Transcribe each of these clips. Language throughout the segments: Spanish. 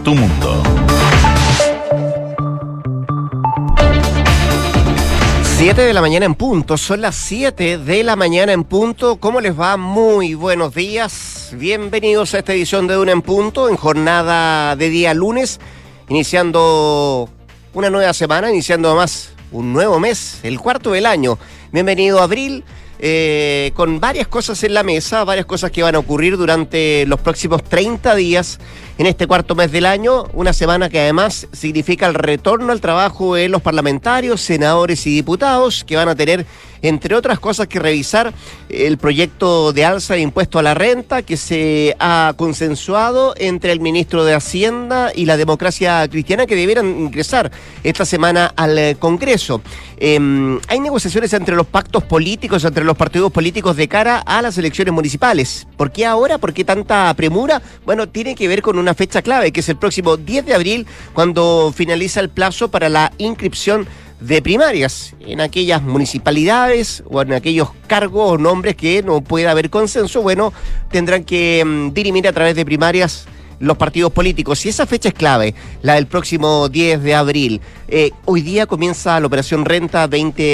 tu mundo. 7 de la mañana en punto, son las 7 de la mañana en punto. ¿Cómo les va? Muy buenos días. Bienvenidos a esta edición de Duna en Punto, en jornada de día lunes, iniciando una nueva semana, iniciando además un nuevo mes, el cuarto del año. Bienvenido a abril, con varias cosas en la mesa, varias cosas que van a ocurrir durante los próximos 30 días en este cuarto mes del año, una semana que además significa el retorno al trabajo de los parlamentarios, senadores y diputados, que van a tener, entre otras cosas, que revisar el proyecto de alza de impuesto a la renta que se ha consensuado entre el ministro de Hacienda y la Democracia Cristiana, que debieran ingresar esta semana al Congreso. Hay negociaciones entre los pactos políticos, entre los partidos políticos de cara a las elecciones municipales. ¿Por qué ahora? ¿Por qué tanta premura? Bueno, tiene que ver con una fecha clave, que es el próximo 10 de abril, cuando finaliza el plazo para la inscripción de primarias en aquellas municipalidades o en aquellos cargos o nombres que no pueda haber consenso. Bueno, tendrán que dirimir a través de primarias los partidos políticos, y esa fecha es clave, la del próximo 10 de abril. Hoy día comienza la Operación Renta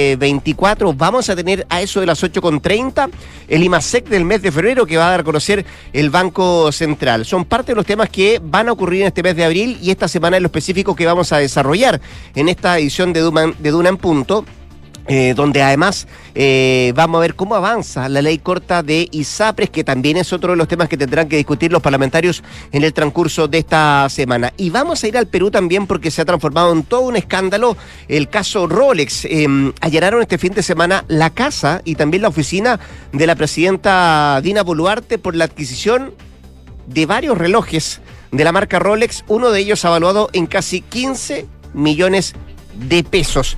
2024, vamos a tener a eso de las 8:30 el IMASEC del mes de febrero, que va a dar a conocer el Banco Central. Son parte de los temas que van a ocurrir en este mes de abril y esta semana en lo específico que vamos a desarrollar en esta edición de Duna en Punto. Donde además vamos a ver cómo avanza la ley corta de ISAPRES, que también es otro de los temas que tendrán que discutir los parlamentarios en el transcurso de esta semana. Y vamos a ir al Perú también, porque se ha transformado en todo un escándalo el caso Rolex. Allanaron este fin de semana la casa y también la oficina de la presidenta Dina Boluarte por la adquisición de varios relojes de la marca Rolex, uno de ellos avaluado en casi 15 millones de pesos.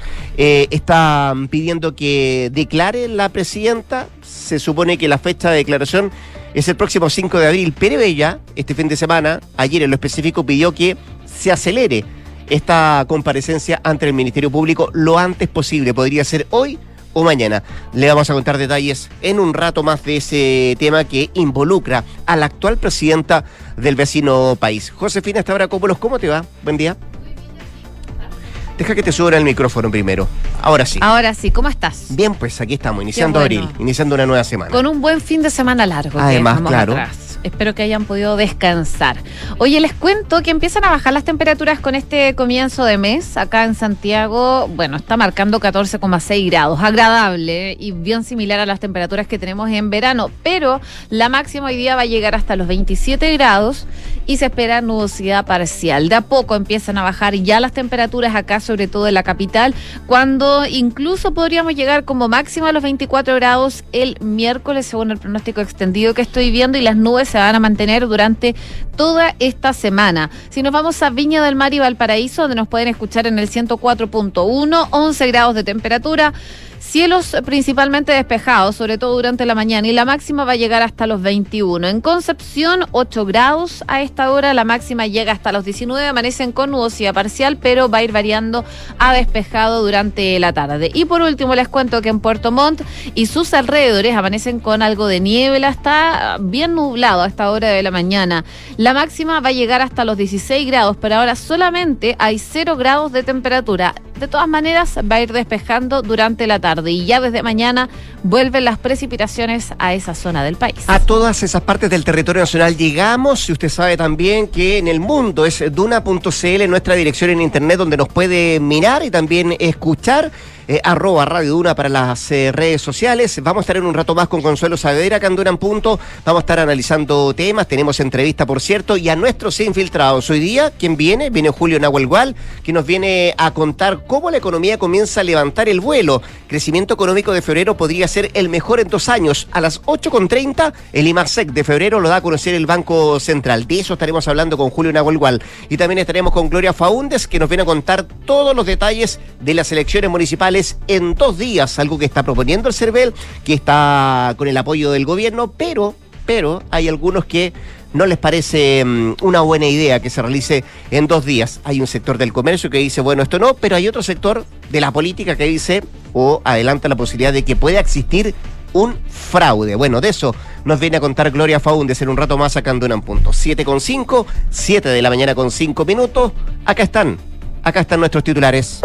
Están pidiendo que declare la presidenta. Se supone que la fecha de declaración es el próximo 5 de abril, pero ella, este fin de semana, ayer en lo específico, pidió que se acelere esta comparecencia ante el Ministerio Público lo antes posible. Podría ser hoy o mañana. Le vamos a contar detalles en un rato más de ese tema que involucra a la actual presidenta del vecino país. Josefina Stavrakopoulos, ¿cómo te va? Buen día. Deja que te suban el micrófono primero. Ahora sí. Ahora sí, ¿cómo estás? Bien, pues aquí estamos, iniciando abril, iniciando una nueva semana. Con un buen fin de semana largo. Además, claro. Atrás. Espero que hayan podido descansar. Oye, les cuento que empiezan a bajar las temperaturas con este comienzo de mes. Acá en Santiago, bueno, está marcando 14,6 grados. Agradable y bien similar a las temperaturas que tenemos en verano. Pero la máxima hoy día va a llegar hasta los 27 grados y se espera nubosidad parcial. De a poco empiezan a bajar ya las temperaturas acá, sobre todo en la capital, cuando incluso podríamos llegar como máximo a los 24 grados el miércoles, según el pronóstico extendido que estoy viendo, y las nubes se van a mantener durante toda esta semana. Si nos vamos a Viña del Mar y Valparaíso, donde nos pueden escuchar en el 104.1, 11 grados de temperatura, cielos principalmente despejados, sobre todo durante la mañana, y la máxima va a llegar hasta los 21. En Concepción, 8 grados a esta hora, la máxima llega hasta los 19, amanecen con nubosidad parcial, pero va a ir variando a despejado durante la tarde. Y por último les cuento que en Puerto Montt y sus alrededores amanecen con algo de niebla, está bien nublado a esta hora de la mañana. La máxima va a llegar hasta los 16 grados, pero ahora solamente hay 0 grados de temperatura. De todas maneras, va a ir despejando durante la tarde y ya desde mañana vuelven las precipitaciones a esa zona del país. A todas esas partes del territorio nacional llegamos, y usted sabe también que en el mundo es duna.cl, nuestra dirección en internet, donde nos puede mirar y también escuchar. @Radio Duna para las redes sociales. Vamos a estar en un rato más con Consuelo Saavedra acá en Duna en Punto. Vamos a estar analizando temas, tenemos entrevista, por cierto, y a nuestros infiltrados. Hoy día, ¿quién viene? Viene Julio Nahuelgual, que nos viene a contar cómo la economía comienza a levantar el vuelo. Crecimiento económico de febrero podría ser el mejor en 2 años. A las 8:30, el IMASEC de febrero lo da a conocer el Banco Central. De eso estaremos hablando con Julio Nahuelgual. Y también estaremos con Gloria Faúndez, que nos viene a contar todos los detalles de las elecciones municipales en 2 días, algo que está proponiendo el CERVEL, que está con el apoyo del gobierno, pero hay algunos que no les parece una buena idea que se realice en 2 días. Hay un sector del comercio que dice, bueno, esto no, pero hay otro sector de la política que dice, o adelanta la posibilidad de que pueda existir un fraude. Bueno, de eso nos viene a contar Gloria Faúndez en un rato más acá en Duna en Punto. 7:05, 7 de la mañana con 5 minutos. Acá están nuestros titulares.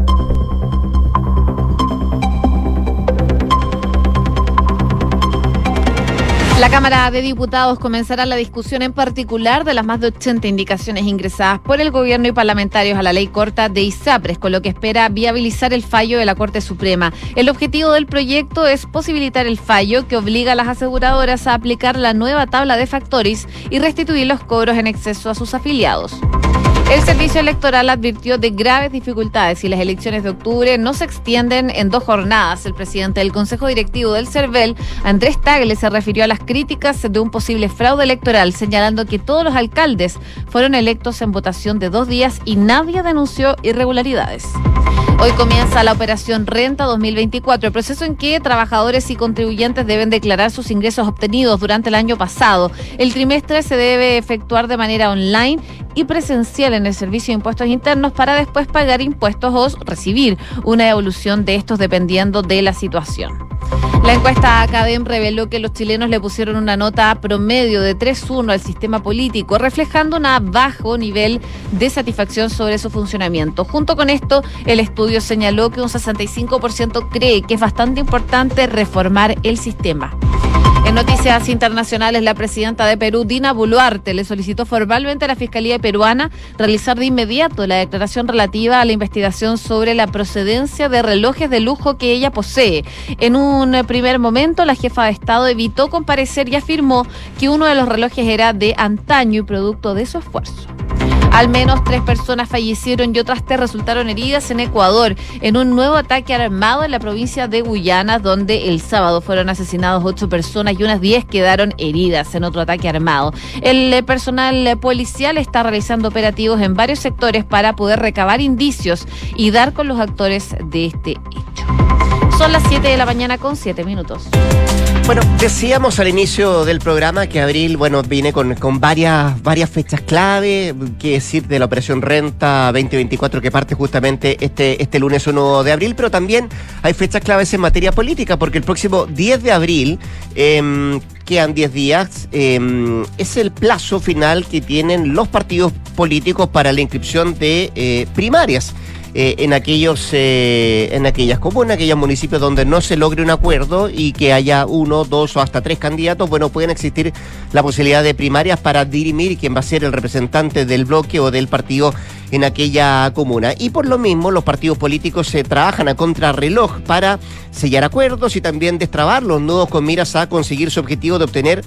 La Cámara de Diputados comenzará la discusión en particular de las más de 80 indicaciones ingresadas por el gobierno y parlamentarios a la ley corta de ISAPRES, con lo que espera viabilizar el fallo de la Corte Suprema. El objetivo del proyecto es posibilitar el fallo que obliga a las aseguradoras a aplicar la nueva tabla de factores y restituir los cobros en exceso a sus afiliados. El Servicio Electoral advirtió de graves dificultades si las elecciones de octubre no se extienden en 2 jornadas. El presidente del Consejo Directivo del CERVEL, Andrés Tagle, se refirió a las críticas de un posible fraude electoral, señalando que todos los alcaldes fueron electos en votación de 2 días y nadie denunció irregularidades. Hoy comienza la operación Renta 2024, el proceso en que trabajadores y contribuyentes deben declarar sus ingresos obtenidos durante el año pasado. El trimestre se debe efectuar de manera online y presencial en el Servicio de Impuestos Internos para después pagar impuestos o recibir una devolución de estos dependiendo de la situación. La encuesta Academ reveló que los chilenos le pusieron una nota promedio de 3.1 al sistema político, reflejando un bajo nivel de satisfacción sobre su funcionamiento. Junto con esto, el estudio señaló que un 65% cree que es bastante importante reformar el sistema. En noticias internacionales, la presidenta de Perú, Dina Boluarte, le solicitó formalmente a la Fiscalía peruana realizar de inmediato la declaración relativa a la investigación sobre la procedencia de relojes de lujo que ella posee. En un primer momento, la jefa de Estado evitó comparecer y afirmó que uno de los relojes era de antaño y producto de su esfuerzo. Al menos 3 personas fallecieron y otras 3 resultaron heridas en Ecuador en un nuevo ataque armado en la provincia de Guyana, donde el sábado fueron asesinados 8 personas y unas 10 quedaron heridas en otro ataque armado. El personal policial está realizando operativos en varios sectores para poder recabar indicios y dar con los actores de este hecho. Son las 7 de la mañana con 7 minutos. Bueno, decíamos al inicio del programa que abril, viene con varias fechas clave, que decir de la Operación Renta 2024 que parte justamente este lunes 1 de abril, pero también hay fechas claves en materia política, porque el próximo 10 de abril, quedan 10 días, es el plazo final que tienen los partidos políticos para la inscripción de primarias. En aquellas comunas, aquellos municipios donde no se logre un acuerdo y que haya 1, 2 o hasta 3 candidatos, pueden existir la posibilidad de primarias para dirimir quién va a ser el representante del bloque o del partido en aquella comuna. Y por lo mismo, los partidos políticos se trabajan a contrarreloj para sellar acuerdos y también destrabar los nudos con miras a conseguir su objetivo de obtener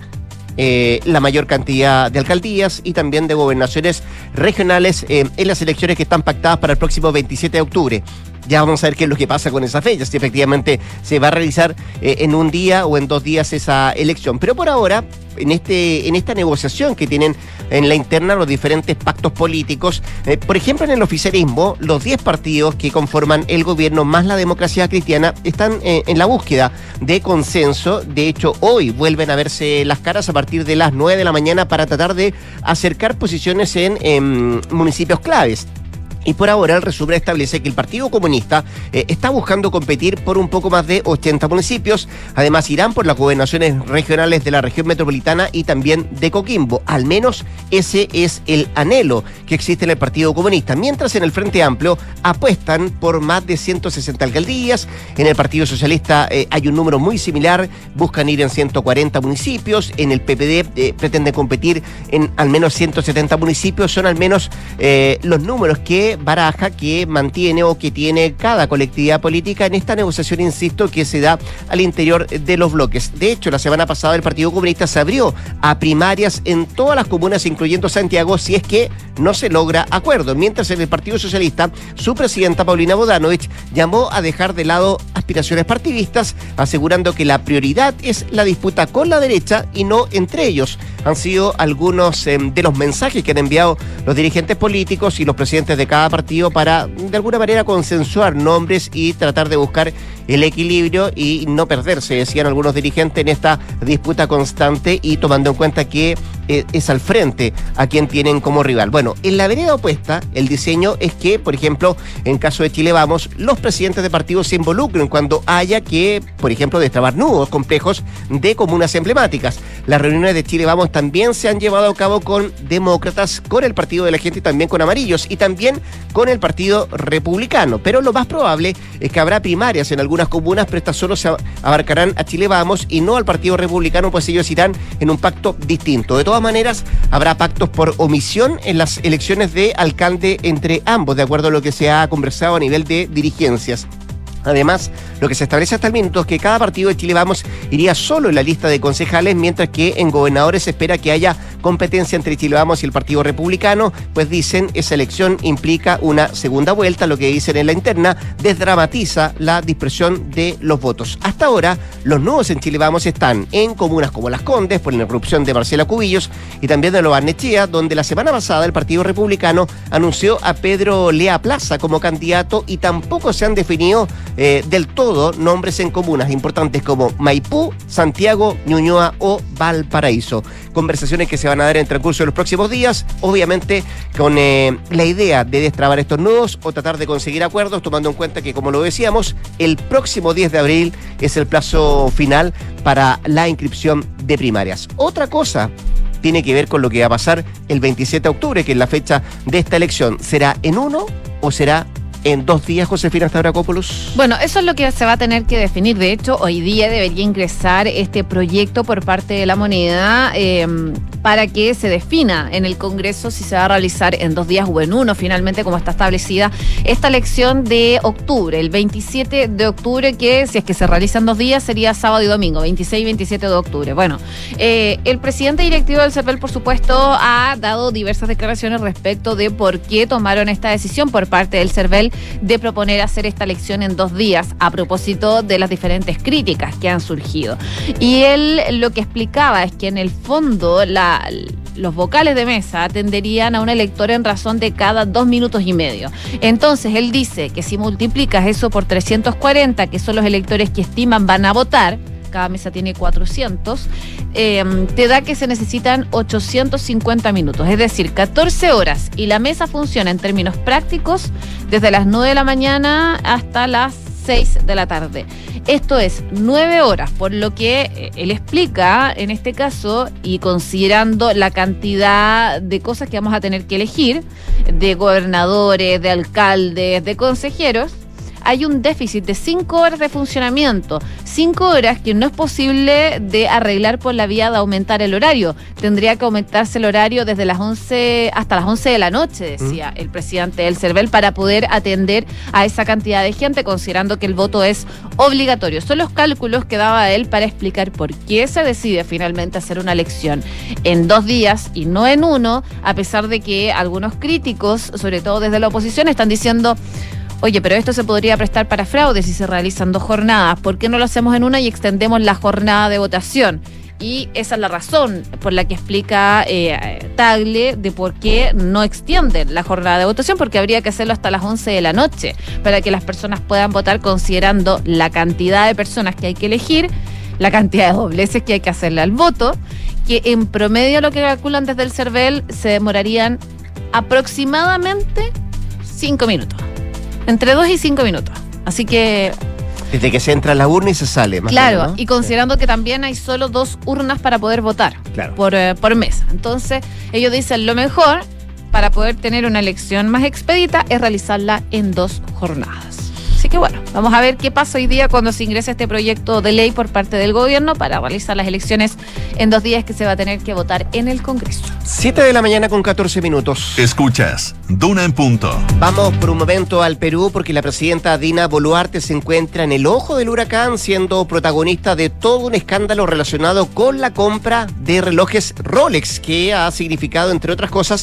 la mayor cantidad de alcaldías y también de gobernaciones regionales en las elecciones que están pactadas para el próximo 27 de octubre. Ya vamos a ver qué es lo que pasa con esa fecha, si efectivamente se va a realizar en un día o en 2 días esa elección. Pero por ahora, en esta negociación que tienen en la interna los diferentes pactos políticos, por ejemplo en el oficialismo, los 10 partidos que conforman el gobierno más la Democracia Cristiana están en la búsqueda de consenso. De hecho, hoy vuelven a verse las caras a partir de las 9 de la mañana para tratar de acercar posiciones en municipios claves. Y por ahora el resumen establece que el Partido Comunista está buscando competir por un poco más de 80 municipios. Además irán por las gobernaciones regionales de la región metropolitana y también de Coquimbo. Al menos ese es el anhelo que existe en el Partido Comunista. Mientras en el Frente Amplio apuestan por más de 160 alcaldías. En el Partido Socialista hay un número muy similar. Buscan ir en 140 municipios. En el PPD pretenden competir en al menos 170 municipios. Son al menos los números que baraja, que mantiene o que tiene cada colectividad política en esta negociación, insisto, que se da al interior de los bloques. De hecho, la semana pasada el Partido Comunista se abrió a primarias en todas las comunas, incluyendo Santiago, si es que no se logra acuerdo. Mientras en el Partido Socialista, su presidenta Paulina Bodanovich llamó a dejar de lado aspiraciones partidistas, asegurando que la prioridad es la disputa con la derecha y no entre ellos. Han sido algunos de los mensajes que han enviado los dirigentes políticos y los presidentes de cada partido para, de alguna manera, consensuar nombres y tratar de buscar el equilibrio y no perderse, decían algunos dirigentes, en esta disputa constante y tomando en cuenta que es al frente a quien tienen como rival. Bueno, en la vereda opuesta, el diseño es que, por ejemplo, en caso de Chile Vamos, los presidentes de partidos se involucren cuando haya que, por ejemplo, destrabar nudos complejos de comunas emblemáticas. Las reuniones de Chile Vamos también se han llevado a cabo con demócratas, con el Partido de la Gente y también con amarillos y también con el Partido Republicano. Pero lo más probable es que habrá primarias en algunas comunas, pero estas solo se abarcarán a Chile Vamos y no al Partido Republicano, pues ellos irán en un pacto distinto. De todas maneras, habrá pactos por omisión en las elecciones de alcalde entre ambos, de acuerdo a lo que se ha conversado a nivel de dirigencias. Además, lo que se establece hasta el minuto es que cada partido de Chile Vamos iría solo en la lista de concejales, mientras que en gobernadores se espera que haya competencia entre Chile Vamos y el Partido Republicano, pues dicen esa elección implica una segunda vuelta, lo que dicen en la interna desdramatiza la dispersión de los votos. Hasta ahora, los nudos en Chile Vamos están en comunas como Las Condes, por la irrupción de Marcela Cubillos, y también de Lo Barnechea, donde la semana pasada el Partido Republicano anunció a Pedro Lea Plaza como candidato y tampoco se han definido del todo nombres en comunas importantes como Maipú, Santiago, Ñuñoa o Valparaíso. Conversaciones que se van a dar en el transcurso de los próximos días, obviamente con la idea de destrabar estos nudos o tratar de conseguir acuerdos, tomando en cuenta que, como lo decíamos, el próximo 10 de abril es el plazo final para la inscripción de primarias. Otra cosa tiene que ver con lo que va a pasar el 27 de octubre, que es la fecha de esta elección. ¿Será en uno o será en 2 días, Josefina Stavrakopoulos? Bueno, eso es lo que se va a tener que definir. De hecho, hoy día debería ingresar este proyecto por parte de la Moneda para que se defina en el Congreso si se va a realizar en 2 días o en uno, finalmente, como está establecida esta elección de octubre, el 27 de octubre, que si es que se realiza en 2 días sería sábado y domingo, 26 y 27 de octubre. Bueno, el presidente directivo del CERVEL, por supuesto, ha dado diversas declaraciones respecto de por qué tomaron esta decisión por parte del CERVEL de proponer hacer esta elección en 2 días, a propósito de las diferentes críticas que han surgido. Y él lo que explicaba es que en el fondo los vocales de mesa atenderían a un elector en razón de cada 2 minutos y medio. Entonces él dice que si multiplicas eso por 340, que son los electores que estiman van a votar, cada mesa tiene 400, te da que se necesitan 850 minutos, es decir, 14 horas, y la mesa funciona en términos prácticos desde las 9 de la mañana hasta las 6 de la tarde. Esto es 9 horas, por lo que él explica, en este caso, y considerando la cantidad de cosas que vamos a tener que elegir, de gobernadores, de alcaldes, de consejeros, hay un déficit de 5 horas de funcionamiento, 5 horas que no es posible de arreglar por la vía de aumentar el horario. Tendría que aumentarse el horario desde las 11 hasta las 11 de la noche, decía el presidente del CERVEL, para poder atender a esa cantidad de gente, considerando que el voto es obligatorio. Son los cálculos que daba él para explicar por qué se decide finalmente hacer una elección en 2 días y no en uno, a pesar de que algunos críticos, sobre todo desde la oposición, están diciendo: oye, pero esto se podría prestar para fraude si se realizan 2 jornadas. ¿Por qué no lo hacemos en una y extendemos la jornada de votación? Y esa es la razón por la que explica Tagle de por qué no extienden la jornada de votación, porque habría que hacerlo hasta las 11 de la noche para que las personas puedan votar, considerando la cantidad de personas que hay que elegir, la cantidad de dobleces que hay que hacerle al voto, que en promedio, lo que calculan desde el CERVEL, se demorarían aproximadamente 5 minutos. Entre 2 y 5 minutos. Así que... desde que se entra a la urna y se sale. Más claro, menos, ¿no? Y considerando que también hay solo 2 urnas para poder votar, claro, por mesa. Entonces, ellos dicen lo mejor para poder tener una elección más expedita es realizarla en 2 jornadas. Así que bueno, vamos a ver qué pasa hoy día cuando se ingrese este proyecto de ley por parte del gobierno para realizar las elecciones en 2 días que se va a tener que votar en el Congreso. 7 de la mañana con 14 minutos. Escuchas Duna en Punto. Vamos por un momento al Perú, porque la presidenta Dina Boluarte se encuentra en el ojo del huracán, siendo protagonista de todo un escándalo relacionado con la compra de relojes Rolex, que ha significado, entre otras cosas,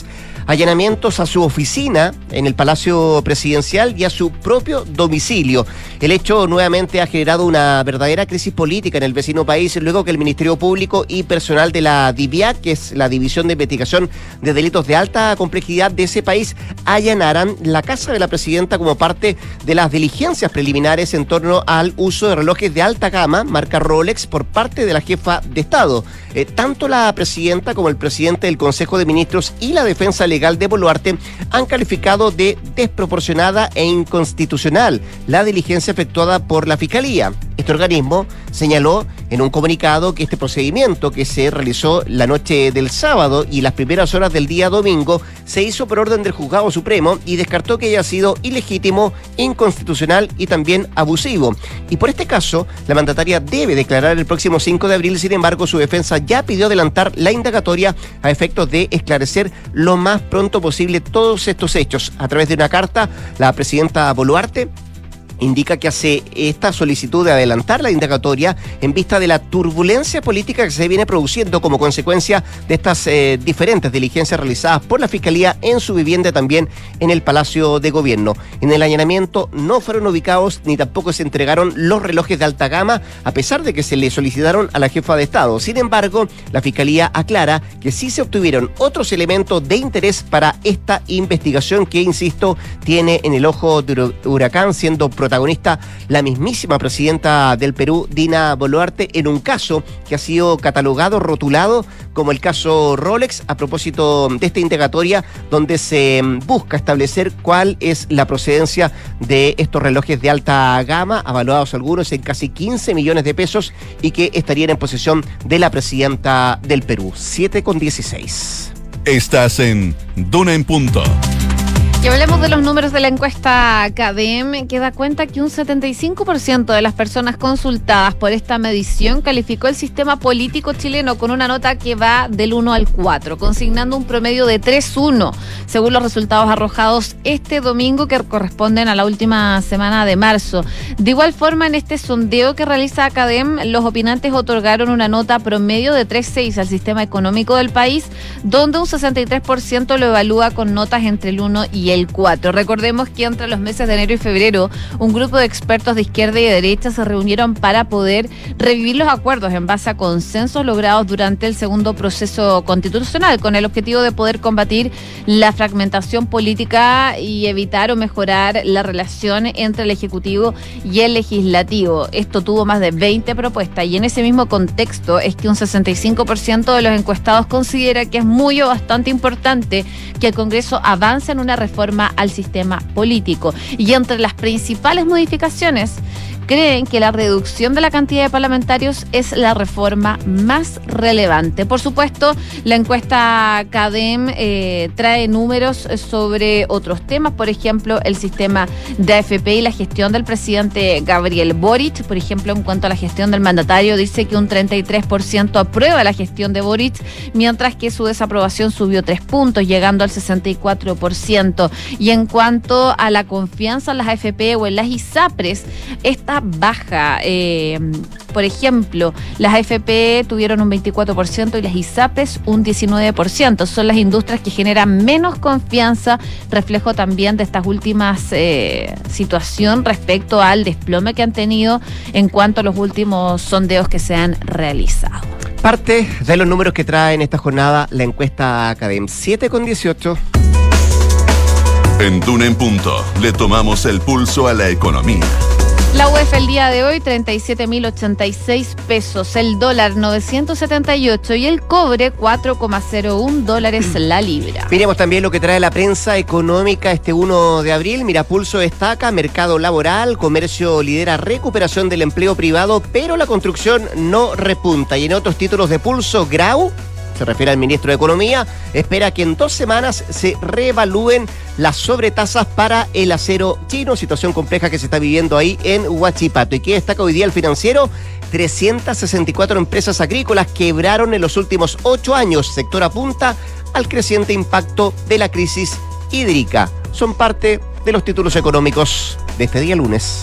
allanamientos a su oficina en el Palacio Presidencial y a su propio domicilio. El hecho nuevamente ha generado una verdadera crisis política en el vecino país, luego que el Ministerio Público y personal de la DIVIAC, que es la División de Investigación de Delitos de Alta Complejidad de ese país, allanaran la casa de la presidenta como parte de las diligencias preliminares en torno al uso de relojes de alta gama, marca Rolex, por parte de la jefa de Estado. Tanto la presidenta como el presidente del Consejo de Ministros y la defensa legal de Boluarte han calificado de desproporcionada e inconstitucional la diligencia efectuada por la Fiscalía. Este organismo señaló en un comunicado que este procedimiento, que se realizó la noche del sábado y las primeras horas del día domingo, se hizo por orden del Juzgado Supremo y descartó que haya sido ilegítimo, inconstitucional y también abusivo. Y por este caso, la mandataria debe declarar el próximo 5 de abril. Sin embargo, su defensa ya pidió adelantar la indagatoria a efectos de esclarecer lo más pronto posible todos estos hechos. A través de una carta, la presidenta Boluarte indica que hace esta solicitud de adelantar la indagatoria en vista de la turbulencia política que se viene produciendo como consecuencia de estas diferentes diligencias realizadas por la Fiscalía en su vivienda, también en el Palacio de Gobierno. En el allanamiento no fueron ubicados ni tampoco se entregaron los relojes de alta gama, a pesar de que se le solicitaron a la jefa de Estado. Sin embargo, la Fiscalía aclara que sí se obtuvieron otros elementos de interés para esta investigación que, insisto, tiene en el ojo de huracán, siendo protagonista la mismísima presidenta del Perú, Dina Boluarte, en un caso que ha sido catalogado, rotulado como el caso Rolex, a propósito de esta indagatoria donde se busca establecer cuál es la procedencia de estos relojes de alta gama, avaluados algunos en casi 15 millones de pesos y que estarían en posesión de la presidenta del Perú. 7:16. Estás en Duna en Punto. Y hablemos de los números de la encuesta CADEM, que da cuenta que un 75% de las personas consultadas por esta medición calificó el sistema político chileno con una nota que va del 1 al 4, consignando un promedio de 3,1, según los resultados arrojados este domingo, que corresponden a la última semana de marzo. De igual forma, en este sondeo que realiza CADEM, los opinantes otorgaron una nota promedio de 3,6 al sistema económico del país, donde un 63% lo evalúa con notas entre el 1 y el 4. Recordemos que entre los meses de enero y febrero, un grupo de expertos de izquierda y de derecha se reunieron para poder revivir los acuerdos en base a consensos logrados durante el segundo proceso constitucional, con el objetivo de poder combatir la fragmentación política y evitar o mejorar la relación entre el Ejecutivo y el Legislativo. Esto tuvo más de 20 propuestas y en ese mismo contexto es que un 65% de los encuestados considera que es muy o bastante importante que el Congreso avance en una reforma al sistema político. Y entre las principales modificaciones, creen que la reducción de la cantidad de parlamentarios es la reforma más relevante. Por supuesto, la encuesta CADEM trae números sobre otros temas, por ejemplo, el sistema de AFP y la gestión del presidente Gabriel Boric. Por ejemplo, en cuanto a la gestión del mandatario, dice que un 33% aprueba la gestión de Boric, mientras que su desaprobación subió 3 puntos, llegando al 64%. Y en cuanto a la confianza en las AFP o en las ISAPRES, esta baja. Por ejemplo, las AFP tuvieron un 24% y las ISAPRES un 19%. Son las industrias que generan menos confianza, reflejo también de estas últimas situación respecto al desplome que han tenido en cuanto a los últimos sondeos que se han realizado. Parte de los números que trae en esta jornada la encuesta CADEM. 7:18. En Duna en Punto le tomamos el pulso a la economía. La UEF el día de hoy, 37.086 pesos, el dólar 978 y el cobre 4,01 dólares la libra. Miremos también lo que trae la prensa económica este 1 de abril. Mira, Pulso destaca mercado laboral, comercio lidera recuperación del empleo privado, pero la construcción no repunta. Y en otros títulos de Pulso, Grau, se refiere al ministro de Economía, espera que en 2 semanas se reevalúen las sobretasas para el acero chino, situación compleja que se está viviendo ahí en Huachipato. ¿Y qué destaca hoy día el Financiero? 364 empresas agrícolas quebraron en los últimos 8 años. Sector apunta al creciente impacto de la crisis hídrica. Son parte de los títulos económicos de este día lunes.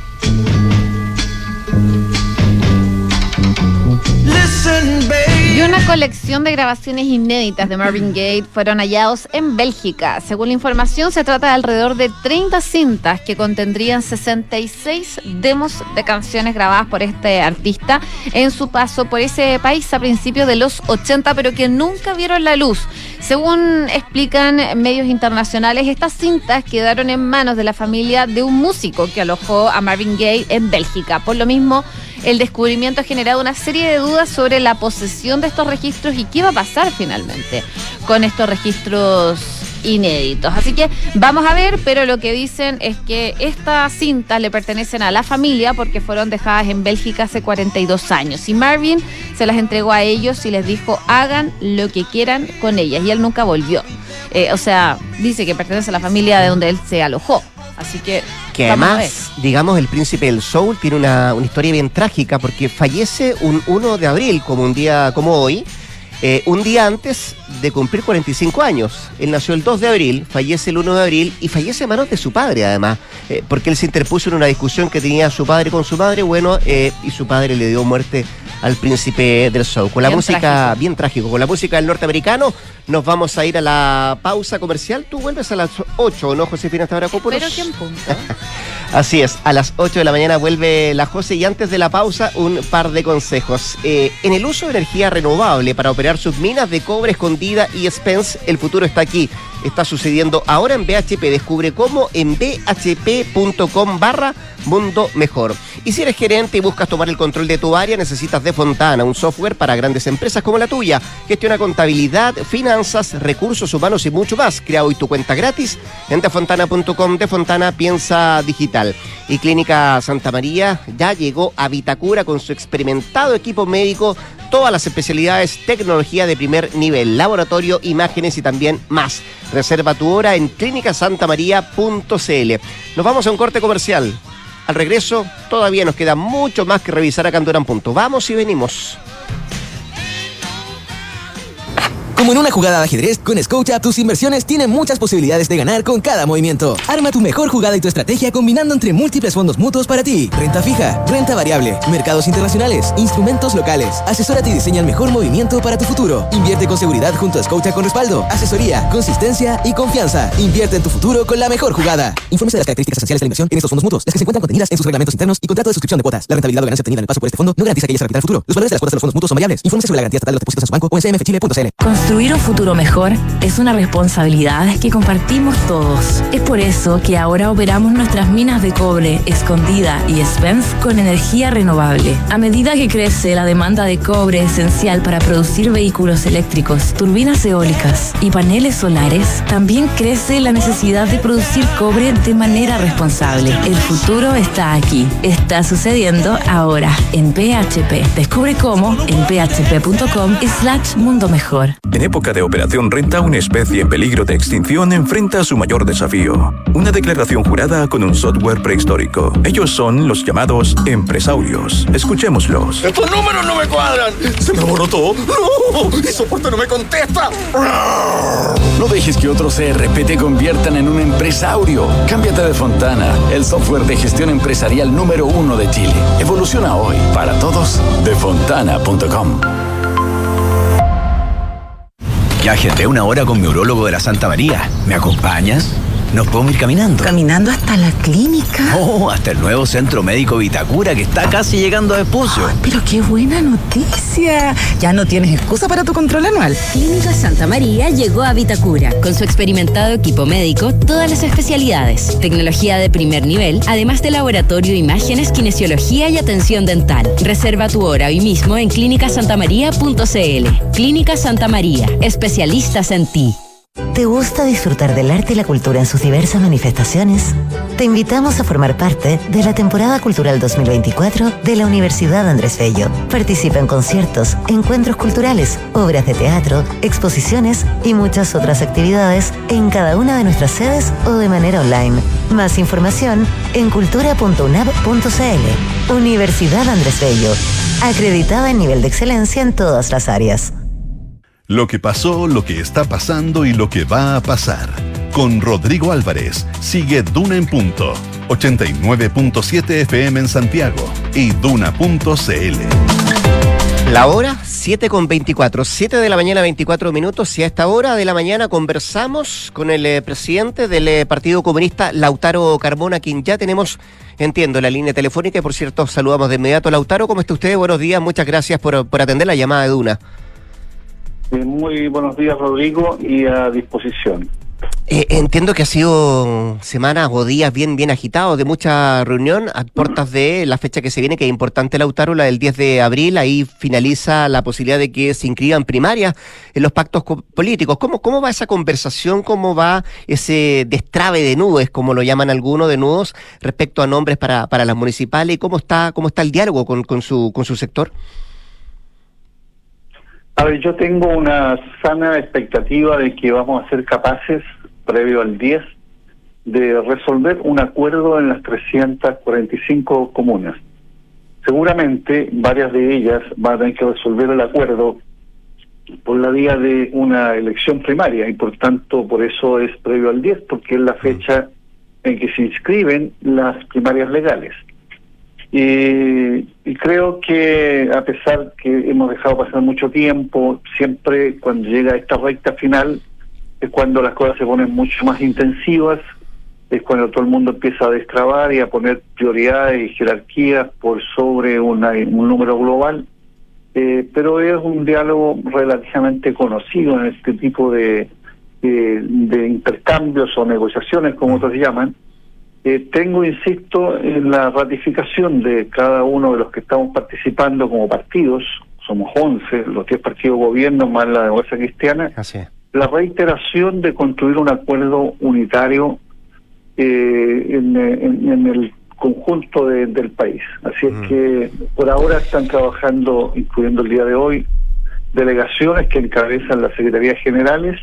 Y una una colección de grabaciones inéditas de Marvin Gaye fueron hallados en Bélgica. Según la información, se trata de alrededor de 30 cintas que contendrían 66 demos de canciones grabadas por este artista en su paso por ese país a principios de los 80, pero que nunca vieron la luz. Según explican medios internacionales, estas cintas quedaron en manos de la familia de un músico que alojó a Marvin Gaye en Bélgica. Por lo mismo, el descubrimiento ha generado una serie de dudas sobre la posesión de estos registros y qué va a pasar finalmente con estos registros inéditos. Así que vamos a ver, pero lo que dicen es que estas cintas le pertenecen a la familia porque fueron dejadas en Bélgica hace 42 años. Y Marvin se las entregó a ellos y les dijo, hagan lo que quieran con ellas. Y él nunca volvió. Dice que pertenece a la familia de donde él se alojó. Así que además, digamos, el príncipe del soul tiene una historia bien trágica porque fallece un 1 de abril, como un día como hoy, un día antes de cumplir 45 años. Él nació el 2 de abril, fallece el 1 de abril y fallece a manos de su padre, además, porque él se interpuso en una discusión que tenía su padre con su madre, y su padre le dio muerte al príncipe del soul. Con la música, bien trágico, con la música del norteamericano, nos vamos a ir a la pausa comercial. Tú vuelves a las 8, ¿no, Josefina Stavrakopoulos? Pero ¿quién punto? Así es, a las 8 de la mañana vuelve la Jose y antes de la pausa un par de consejos. En el uso de energía renovable para operar sus minas de cobre escondida y Spence, el futuro está aquí. Está sucediendo ahora en BHP. Descubre cómo en bhp.com/mundo mejor. Y si eres gerente y buscas tomar el control de tu área, necesitas De Fontana, un software para grandes empresas como la tuya. Gestiona contabilidad, finanzas, recursos humanos y mucho más. Crea hoy tu cuenta gratis en defontana.com. De Fontana piensa digital. Y Clínica Santa María ya llegó a Vitacura con su experimentado equipo médico, todas las especialidades, tecnología de primer nivel, laboratorio, imágenes y también más. Reserva tu hora en clínicasantamaría.cl. Nos vamos a un corte comercial. Al regreso, todavía nos queda mucho más que revisar acá en Duna en Punto. Vamos y venimos. Como en una jugada de ajedrez, con Scotia tus inversiones tienen muchas posibilidades de ganar con cada movimiento. Arma tu mejor jugada y tu estrategia combinando entre múltiples fondos mutuos para ti. Renta fija, renta variable, mercados internacionales, instrumentos locales. Asesórate y diseña el mejor movimiento para tu futuro. Invierte con seguridad junto a Scotia con respaldo, asesoría, consistencia y confianza. Invierte en tu futuro con la mejor jugada. Infórmese de las características esenciales de la inversión en estos fondos mutuos, las que se encuentran contenidas en sus reglamentos internos y contrato de suscripción de cuotas. La rentabilidad o ganancia obtenida en el paso por este fondo no garantiza que ella se repitará en el futuro. Los valores de las cuotas de los fondos mutuos son variables. Infórmese sobre la garantía estatal de los depósitos en su banco o en cmfchile.cl. Construir un futuro mejor es una responsabilidad que compartimos todos. Es por eso que ahora operamos nuestras minas de cobre, Escondida y Spence con energía renovable. A medida que crece la demanda de cobre esencial para producir vehículos eléctricos, turbinas eólicas y paneles solares, también crece la necesidad de producir cobre de manera responsable. El futuro está aquí. Está sucediendo ahora en BHP. Descubre cómo en bhp.com/mundo mejor. En época de operación renta, una especie en peligro de extinción enfrenta su mayor desafío. Una declaración jurada con un software prehistórico. Ellos son los llamados empresaurios. Escuchémoslos. ¡Estos números no me cuadran! ¡Se me borró todo! ¡No! ¡Y soporte no me contesta! No dejes que otros ERP te conviertan en un empresaurio. Cámbiate de Fontana, el software de gestión empresarial número 1 de Chile. Evoluciona hoy. Para todos, defontana.com. Ya agendé una hora con mi urólogo de la Santa María. ¿Me acompañas? ¿Nos podemos ir caminando? ¿Caminando hasta la clínica? Oh, hasta el nuevo Centro Médico Vitacura, que está casi llegando a Vespucio. Oh, pero qué buena noticia. Ya no tienes excusa para tu control anual. Clínica Santa María llegó a Vitacura. Con su experimentado equipo médico, todas las especialidades, tecnología de primer nivel, además de laboratorio, imágenes, kinesiología y atención dental. Reserva tu hora hoy mismo en clínicasantamaría.cl. Clínica Santa María, especialistas en ti. ¿Te gusta disfrutar del arte y la cultura en sus diversas manifestaciones? Te invitamos a formar parte de la temporada cultural 2024 de la Universidad Andrés Bello. Participa en conciertos, encuentros culturales, obras de teatro, exposiciones y muchas otras actividades en cada una de nuestras sedes o de manera online. Más información en cultura.unab.cl. Universidad Andrés Bello, acreditada en nivel de excelencia en todas las áreas. Lo que pasó, lo que está pasando y lo que va a pasar. Con Rodrigo Álvarez, sigue Duna en Punto, 89.7 FM en Santiago y Duna.cl. La hora 7:24, 7 de la mañana 24 minutos, y a esta hora de la mañana conversamos con el presidente del Partido Comunista, Lautaro Carmona, quien ya tenemos, entiendo, la línea telefónica, y por cierto saludamos de inmediato. Lautaro, ¿cómo está usted? Buenos días, muchas gracias por atender la llamada de Duna. Muy buenos días, Rodrigo, y a disposición. Entiendo que ha sido semanas o días bien agitados, de mucha reunión a puertas de la fecha que se viene, que es importante, Lautaro, la del 10 de abril. Ahí finaliza la posibilidad de que se inscriban primarias en los pactos políticos. ¿Cómo va esa conversación? ¿Cómo va ese destrabe de nudos, como lo llaman algunos, de nudos, respecto a nombres para las municipales? ¿Y cómo está el diálogo con su sector? A ver, yo tengo una sana expectativa de que vamos a ser capaces, previo al 10, de resolver un acuerdo en las 345 comunas. Seguramente varias de ellas van a tener que resolver el acuerdo por la vía de una elección primaria, y por tanto por eso es previo al 10, porque es la fecha en que se inscriben las primarias legales. Y creo que, a pesar que hemos dejado pasar mucho tiempo, siempre cuando llega esta recta final es cuando las cosas se ponen mucho más intensivas, es cuando todo el mundo empieza a destrabar y a poner prioridades y jerarquías por sobre un número global, pero es un diálogo relativamente conocido en este tipo de intercambios o negociaciones, como otros llaman. Tengo, insisto, en la ratificación de cada uno de los que estamos participando como partidos, somos 11, los 10 partidos de gobierno más la Democracia Cristiana, la reiteración de construir un acuerdo unitario en el conjunto del país. Así es que por ahora están trabajando, incluyendo el día de hoy, delegaciones que encabezan las secretarías generales,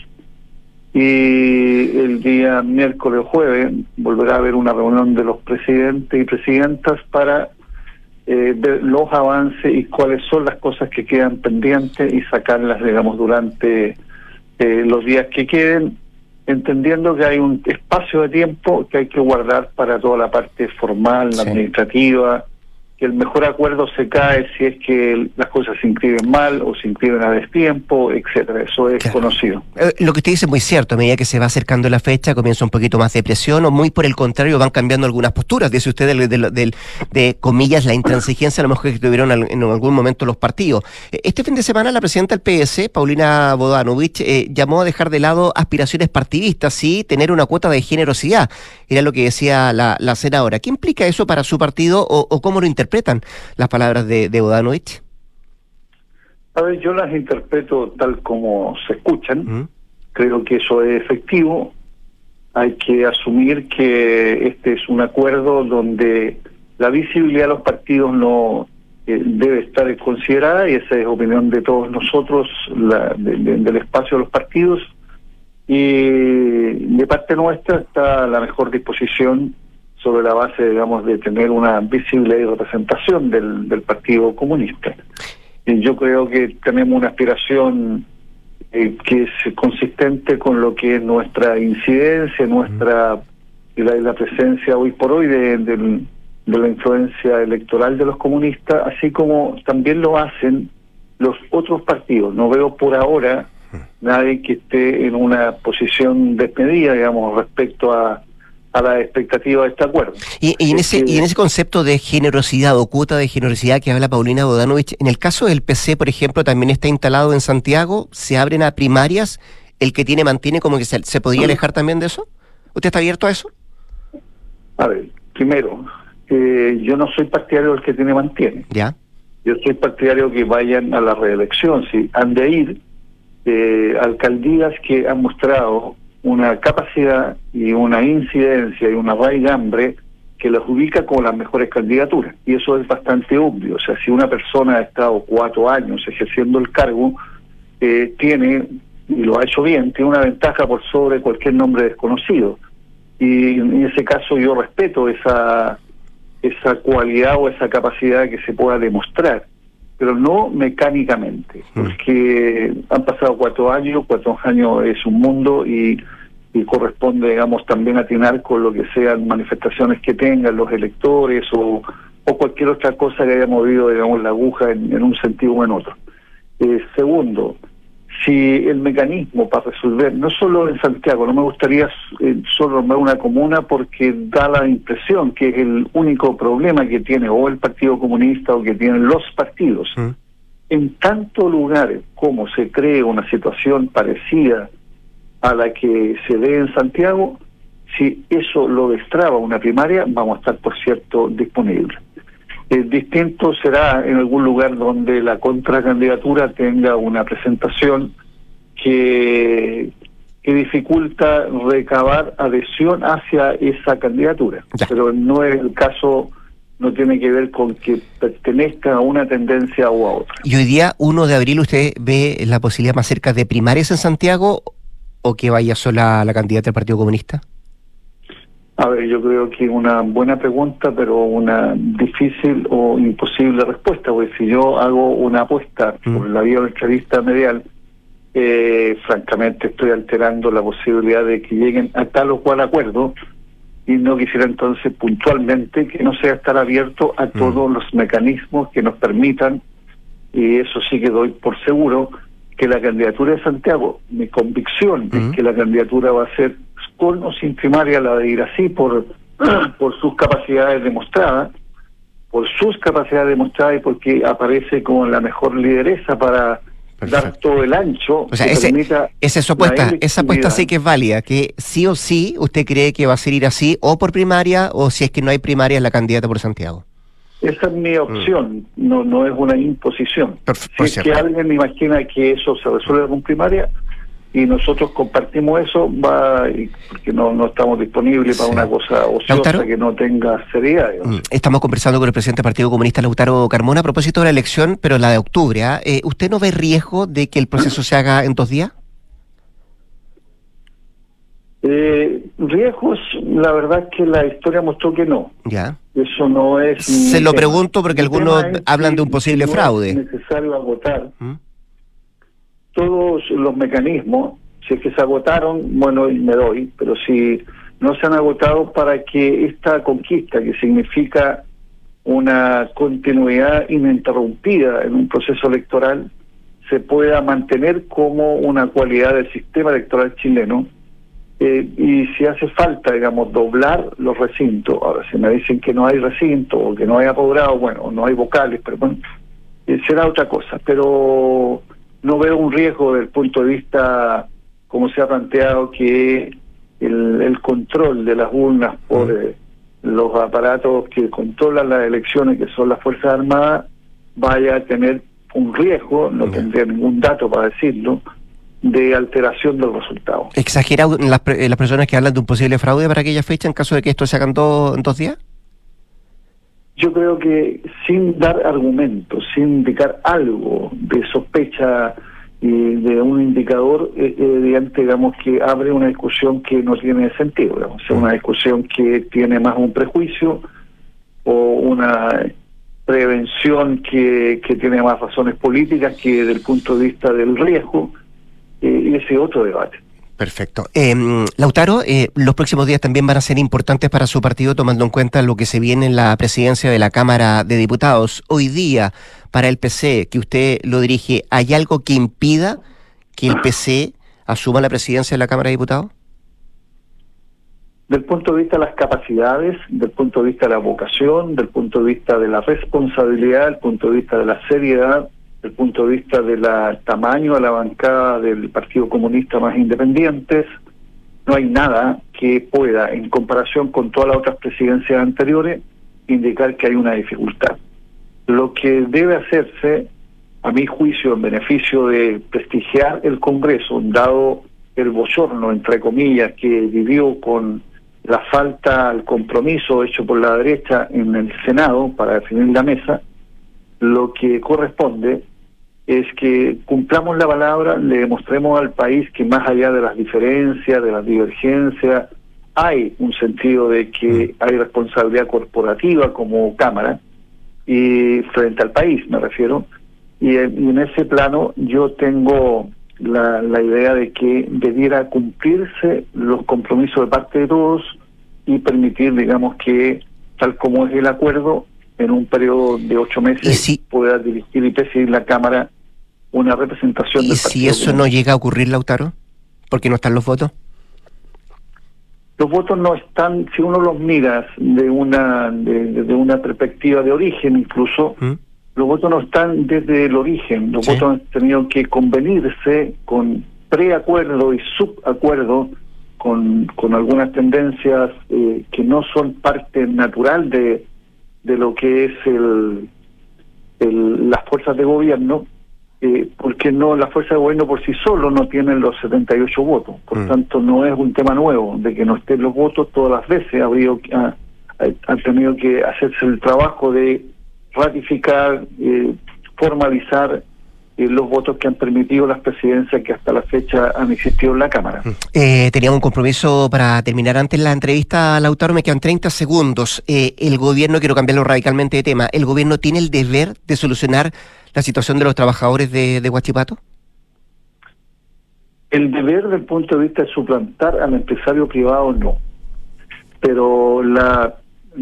y el día miércoles o jueves volverá a haber una reunión de los presidentes y presidentas para ver los avances y cuáles son las cosas que quedan pendientes y sacarlas, digamos, durante los días que queden, entendiendo que hay un espacio de tiempo que hay que guardar para toda la parte formal, la administrativa, que el mejor acuerdo se cae si es que las cosas se inscriben mal o se inscriben a destiempo, etcétera. Eso es conocido. Lo que usted dice es muy cierto. A medida que se va acercando la fecha, comienza un poquito más de presión, o muy por el contrario, van cambiando algunas posturas. Dice usted de comillas, la intransigencia a lo mejor que tuvieron en algún momento los partidos. Este fin de semana la presidenta del PS, Paulina Bodanovich, llamó a dejar de lado aspiraciones partidistas y tener una cuota de generosidad. Era lo que decía la senadora. ¿Qué implica eso para su partido, o cómo lo interpretan las palabras de Bodanovich? A ver, yo las interpreto tal como se escuchan. Creo que eso es efectivo. Hay que asumir que este es un acuerdo donde la visibilidad de los partidos no debe estar considerada, y esa es opinión de todos nosotros, del espacio de los partidos, y de parte nuestra está la mejor disposición sobre la base, digamos, de tener una visible representación del Partido Comunista. Y yo creo que tenemos una aspiración que es consistente con lo que es nuestra incidencia, la presencia hoy por hoy de la influencia electoral de los comunistas, así como también lo hacen los otros partidos. No veo por ahora nadie que esté en una posición desmedida, digamos, respecto a la expectativa de este acuerdo. Y en ese concepto de generosidad o cuota de generosidad que habla Paulina Bodanovich, en el caso del PC, por ejemplo, también está instalado en Santiago, se abren a primarias, el que tiene mantiene, como que se podría alejar también de eso. ¿Usted está abierto a eso? A ver, primero, yo no soy partidario del que tiene mantiene. ¿Ya? Yo soy partidario que vayan a la reelección. Si han de ir alcaldías que han mostrado una capacidad y una incidencia y una raigambre que las ubica como las mejores candidaturas. Y eso es bastante obvio. O sea, si una persona ha estado 4 años ejerciendo el cargo, tiene, y lo ha hecho bien, tiene una ventaja por sobre cualquier nombre desconocido. Y en ese caso yo respeto esa cualidad o esa capacidad que se pueda demostrar, pero no mecánicamente, porque han pasado 4 años, 4 años es un mundo, y corresponde, digamos, también atinar con lo que sean manifestaciones que tengan los electores o o cualquier otra cosa que haya movido, digamos, la aguja en un sentido o en otro. Segundo, si el mecanismo para resolver, no solo en Santiago, no me gustaría solo nombrar una comuna porque da la impresión que es el único problema que tiene o el Partido Comunista o que tienen los partidos. En tantos lugares como se cree una situación parecida a la que se ve en Santiago, si eso lo destraba una primaria, vamos a estar, por cierto, disponibles. Distinto será en algún lugar donde la contracandidatura tenga una presentación que dificulta recabar adhesión hacia esa candidatura. Pero no es el caso, no tiene que ver con que pertenezca a una tendencia o a otra. ¿Y hoy día, 1 de abril, usted ve la posibilidad más cerca de primarias en Santiago o que vaya sola la candidata del Partido Comunista? A ver, yo creo que es una buena pregunta, pero una difícil o imposible respuesta, porque si yo hago una apuesta por la vía de la entrevista medial, francamente estoy alterando la posibilidad de que lleguen a tal o cual acuerdo, y no quisiera entonces puntualmente que no sea estar abierto a todos los mecanismos que nos permitan, y eso sí que doy por seguro, que la candidatura de Santiago, mi convicción es que la candidatura va a ser con o sin primaria, la de Irací, por sus capacidades demostradas, y porque aparece como la mejor lideresa para dar todo el ancho. O sea, esa apuesta sí que es válida, que sí o sí usted cree que va a ser Irací o por primaria, o si es que no hay primaria, es la candidata por Santiago. Esa es mi opción, no es una imposición. Si es que alguien imagina que eso se resuelve con primaria y nosotros compartimos eso, porque no estamos disponibles para una cosa ociosa, ¿Lautaro? Que no tenga seriedad. Estamos conversando con el presidente del Partido Comunista, Lautaro Carmona, a propósito de la elección, pero la de octubre. ¿Usted no ve riesgo de que el proceso se haga en 2 días? Riesgos, la verdad es que la historia mostró que no. Ya. Eso no es... Se lo pregunto porque algunos hablan de un posible fraude. Es necesario agotar todos los mecanismos. Si es que se agotaron, bueno, me doy, pero si no se han agotado, para que esta conquista, que significa una continuidad ininterrumpida en un proceso electoral, se pueda mantener como una cualidad del sistema electoral chileno. Y si hace falta, digamos, doblar los recintos, ahora si me dicen que no hay recinto o que no hay apoderado, bueno, no hay vocales, pero bueno, será otra cosa, pero no veo un riesgo desde el punto de vista, como se ha planteado, que el control de las urnas por los aparatos que controlan las elecciones, que son las Fuerzas Armadas, vaya a tener un riesgo, no tendría ningún dato para decirlo, de alteración del resultado. ¿Exagerado las personas que hablan de un posible fraude para aquella fecha en caso de que esto se haga en 2 días? Yo creo que sin dar argumentos, sin indicar algo de sospecha y de un indicador evidente, digamos, que abre una discusión que no tiene sentido, digamos, una discusión que tiene más un prejuicio o una prevención que tiene más razones políticas que desde el punto de vista del riesgo. Y ese otro debate. Perfecto. Lautaro, los próximos días también van a ser importantes para su partido, tomando en cuenta lo que se viene en la presidencia de la Cámara de Diputados. Hoy día, para el PC, que usted lo dirige, ¿hay algo que impida que el PC asuma la presidencia de la Cámara de Diputados? Del punto de vista de las capacidades, del punto de vista de la vocación, del punto de vista de la responsabilidad, del punto de vista de la seriedad, del punto de vista del tamaño de la bancada del Partido Comunista más independientes, no hay nada que pueda, en comparación con todas las otras presidencias anteriores, indicar que hay una dificultad. Lo que debe hacerse, a mi juicio, en beneficio de prestigiar el Congreso, dado el bochorno, entre comillas, que vivió con la falta al compromiso hecho por la derecha en el Senado para definir la mesa, lo que corresponde es que cumplamos la palabra, le demostremos al país que más allá de las diferencias, de las divergencias, hay un sentido de que hay responsabilidad corporativa como Cámara, y frente al país me refiero, y en ese plano yo tengo la idea de que debiera cumplirse los compromisos de parte de todos y permitir, digamos, que tal como es el acuerdo, en un periodo de 8 meses pueda dirigir y presidir la Cámara una representación del partido. ¿Y si eso no llega a ocurrir, Lautaro? ¿Porque no están los votos? Los votos no están, si uno los mira de una perspectiva de origen incluso, los votos no están desde el origen. Los votos han tenido que convenirse con preacuerdo y subacuerdo con algunas tendencias que no son parte natural de lo que es las fuerzas de gobierno, porque las fuerzas de gobierno por sí solo no tienen los 78 votos. Por tanto, no es un tema nuevo de que no estén los votos. Todas las veces han tenido que hacerse el trabajo de ratificar, formalizar los votos que han permitido las presidencias que hasta la fecha han existido en la Cámara. Teníamos un compromiso para terminar antes la entrevista, Lautaro, me quedan 30 segundos. El gobierno, quiero cambiarlo radicalmente de tema, ¿el gobierno tiene el deber de solucionar la situación de los trabajadores de Huachipato? El deber desde el punto de vista de suplantar al empresario privado no, pero la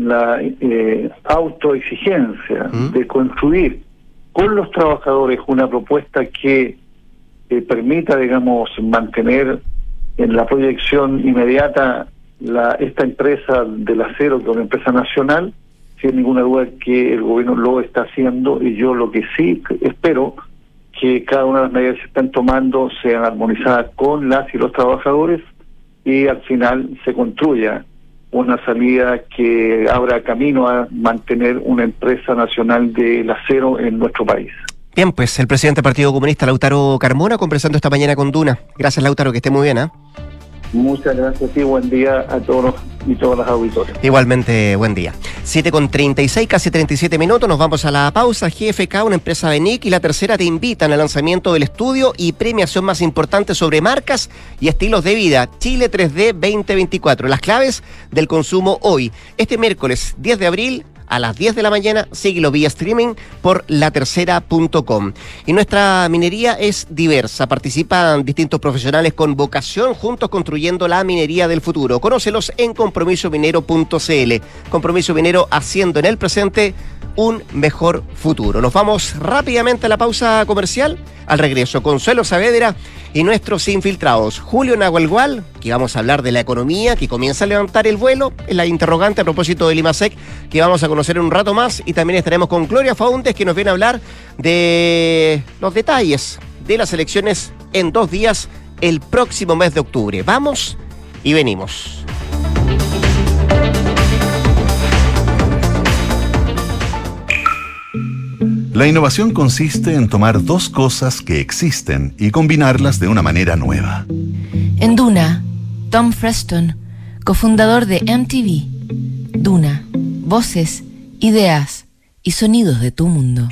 autoexigencia de construir con los trabajadores una propuesta que permita, digamos, mantener en la proyección inmediata esta empresa del acero, que es una empresa nacional, sin ninguna duda que el gobierno lo está haciendo, y yo lo que sí espero que cada una de las medidas que se están tomando sean armonizadas con las y los trabajadores y al final se construya una salida que abra camino a mantener una empresa nacional del acero en nuestro país. Bien, pues el presidente del Partido Comunista, Lautaro Carmona, conversando esta mañana con Duna. Gracias, Lautaro, que esté muy bien, ¿eh? Muchas gracias y buen día a todos y todas las auditores. Igualmente, buen día. 7:36, casi 37 minutos, nos vamos a la pausa. GFK, una empresa de NIC y La Tercera te invitan al lanzamiento del estudio y premiación más importante sobre marcas y estilos de vida, Chile 3D 2024. Las claves del consumo hoy. Este miércoles 10 de abril, a las 10 de la mañana, síguelo vía streaming por latercera.com. Y nuestra minería es diversa. Participan distintos profesionales con vocación, juntos construyendo la minería del futuro. Conócelos en compromisominero.cl. Compromiso Minero, haciendo en el presente un mejor futuro. Nos vamos rápidamente a la pausa comercial. Al regreso, Consuelo Saavedra y nuestros infiltrados. Julio Nahuelgual, que vamos a hablar de la economía, que comienza a levantar el vuelo, en la interrogante a propósito del IMASEC, que vamos a conocer en un rato más. Y también estaremos con Gloria Faúndez, que nos viene a hablar de los detalles de las elecciones en 2 días, el próximo mes de octubre. Vamos y venimos. La innovación consiste en tomar 2 cosas que existen y combinarlas de una manera nueva. En Duna, Tom Freston, cofundador de MTV. Duna, voces, ideas y sonidos de tu mundo.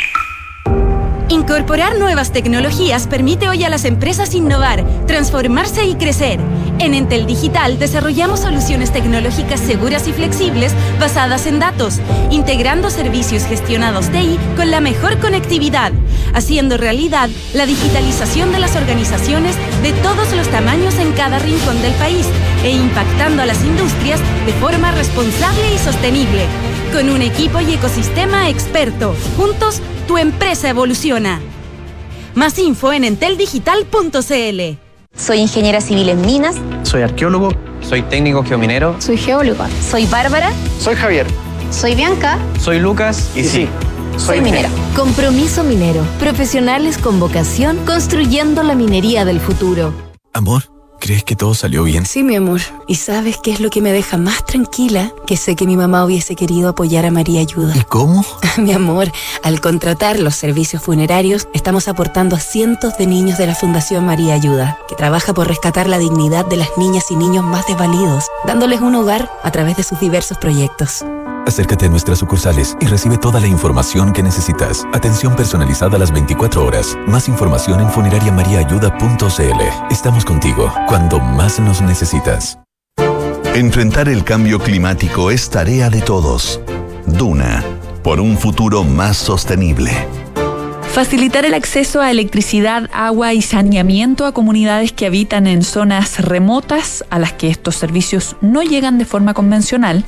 Incorporar nuevas tecnologías permite hoy a las empresas innovar, transformarse y crecer. En Entel Digital desarrollamos soluciones tecnológicas seguras y flexibles basadas en datos, integrando servicios gestionados TI con la mejor conectividad, haciendo realidad la digitalización de las organizaciones de todos los tamaños en cada rincón del país e impactando a las industrias de forma responsable y sostenible. Con un equipo y ecosistema experto, juntos tu empresa evoluciona. Más info en enteldigital.cl. Soy ingeniera civil en minas. Soy arqueólogo. Soy técnico geominero. Soy geóloga. Soy Bárbara. Soy Javier. Soy Bianca. Soy Lucas. Y sí, soy minera. Compromiso Minero. Profesionales con vocación construyendo la minería del futuro. Amor, ¿crees que todo salió bien? Sí, mi amor. ¿Y sabes qué es lo que me deja más tranquila? Que sé que mi mamá hubiese querido apoyar a María Ayuda. ¿Y cómo? Mi amor, al contratar los servicios funerarios, estamos aportando a cientos de niños de la Fundación María Ayuda, que trabaja por rescatar la dignidad de las niñas y niños más desvalidos, dándoles un hogar a través de sus diversos proyectos. Acércate a nuestras sucursales y recibe toda la información que necesitas. Atención personalizada a las 24 horas. Más información en funerariamariaayuda.cl. Estamos contigo cuando más nos necesitas. Enfrentar el cambio climático es tarea de todos. Duna, por un futuro más sostenible. Facilitar el acceso a electricidad, agua y saneamiento a comunidades que habitan en zonas remotas a las que estos servicios no llegan de forma convencional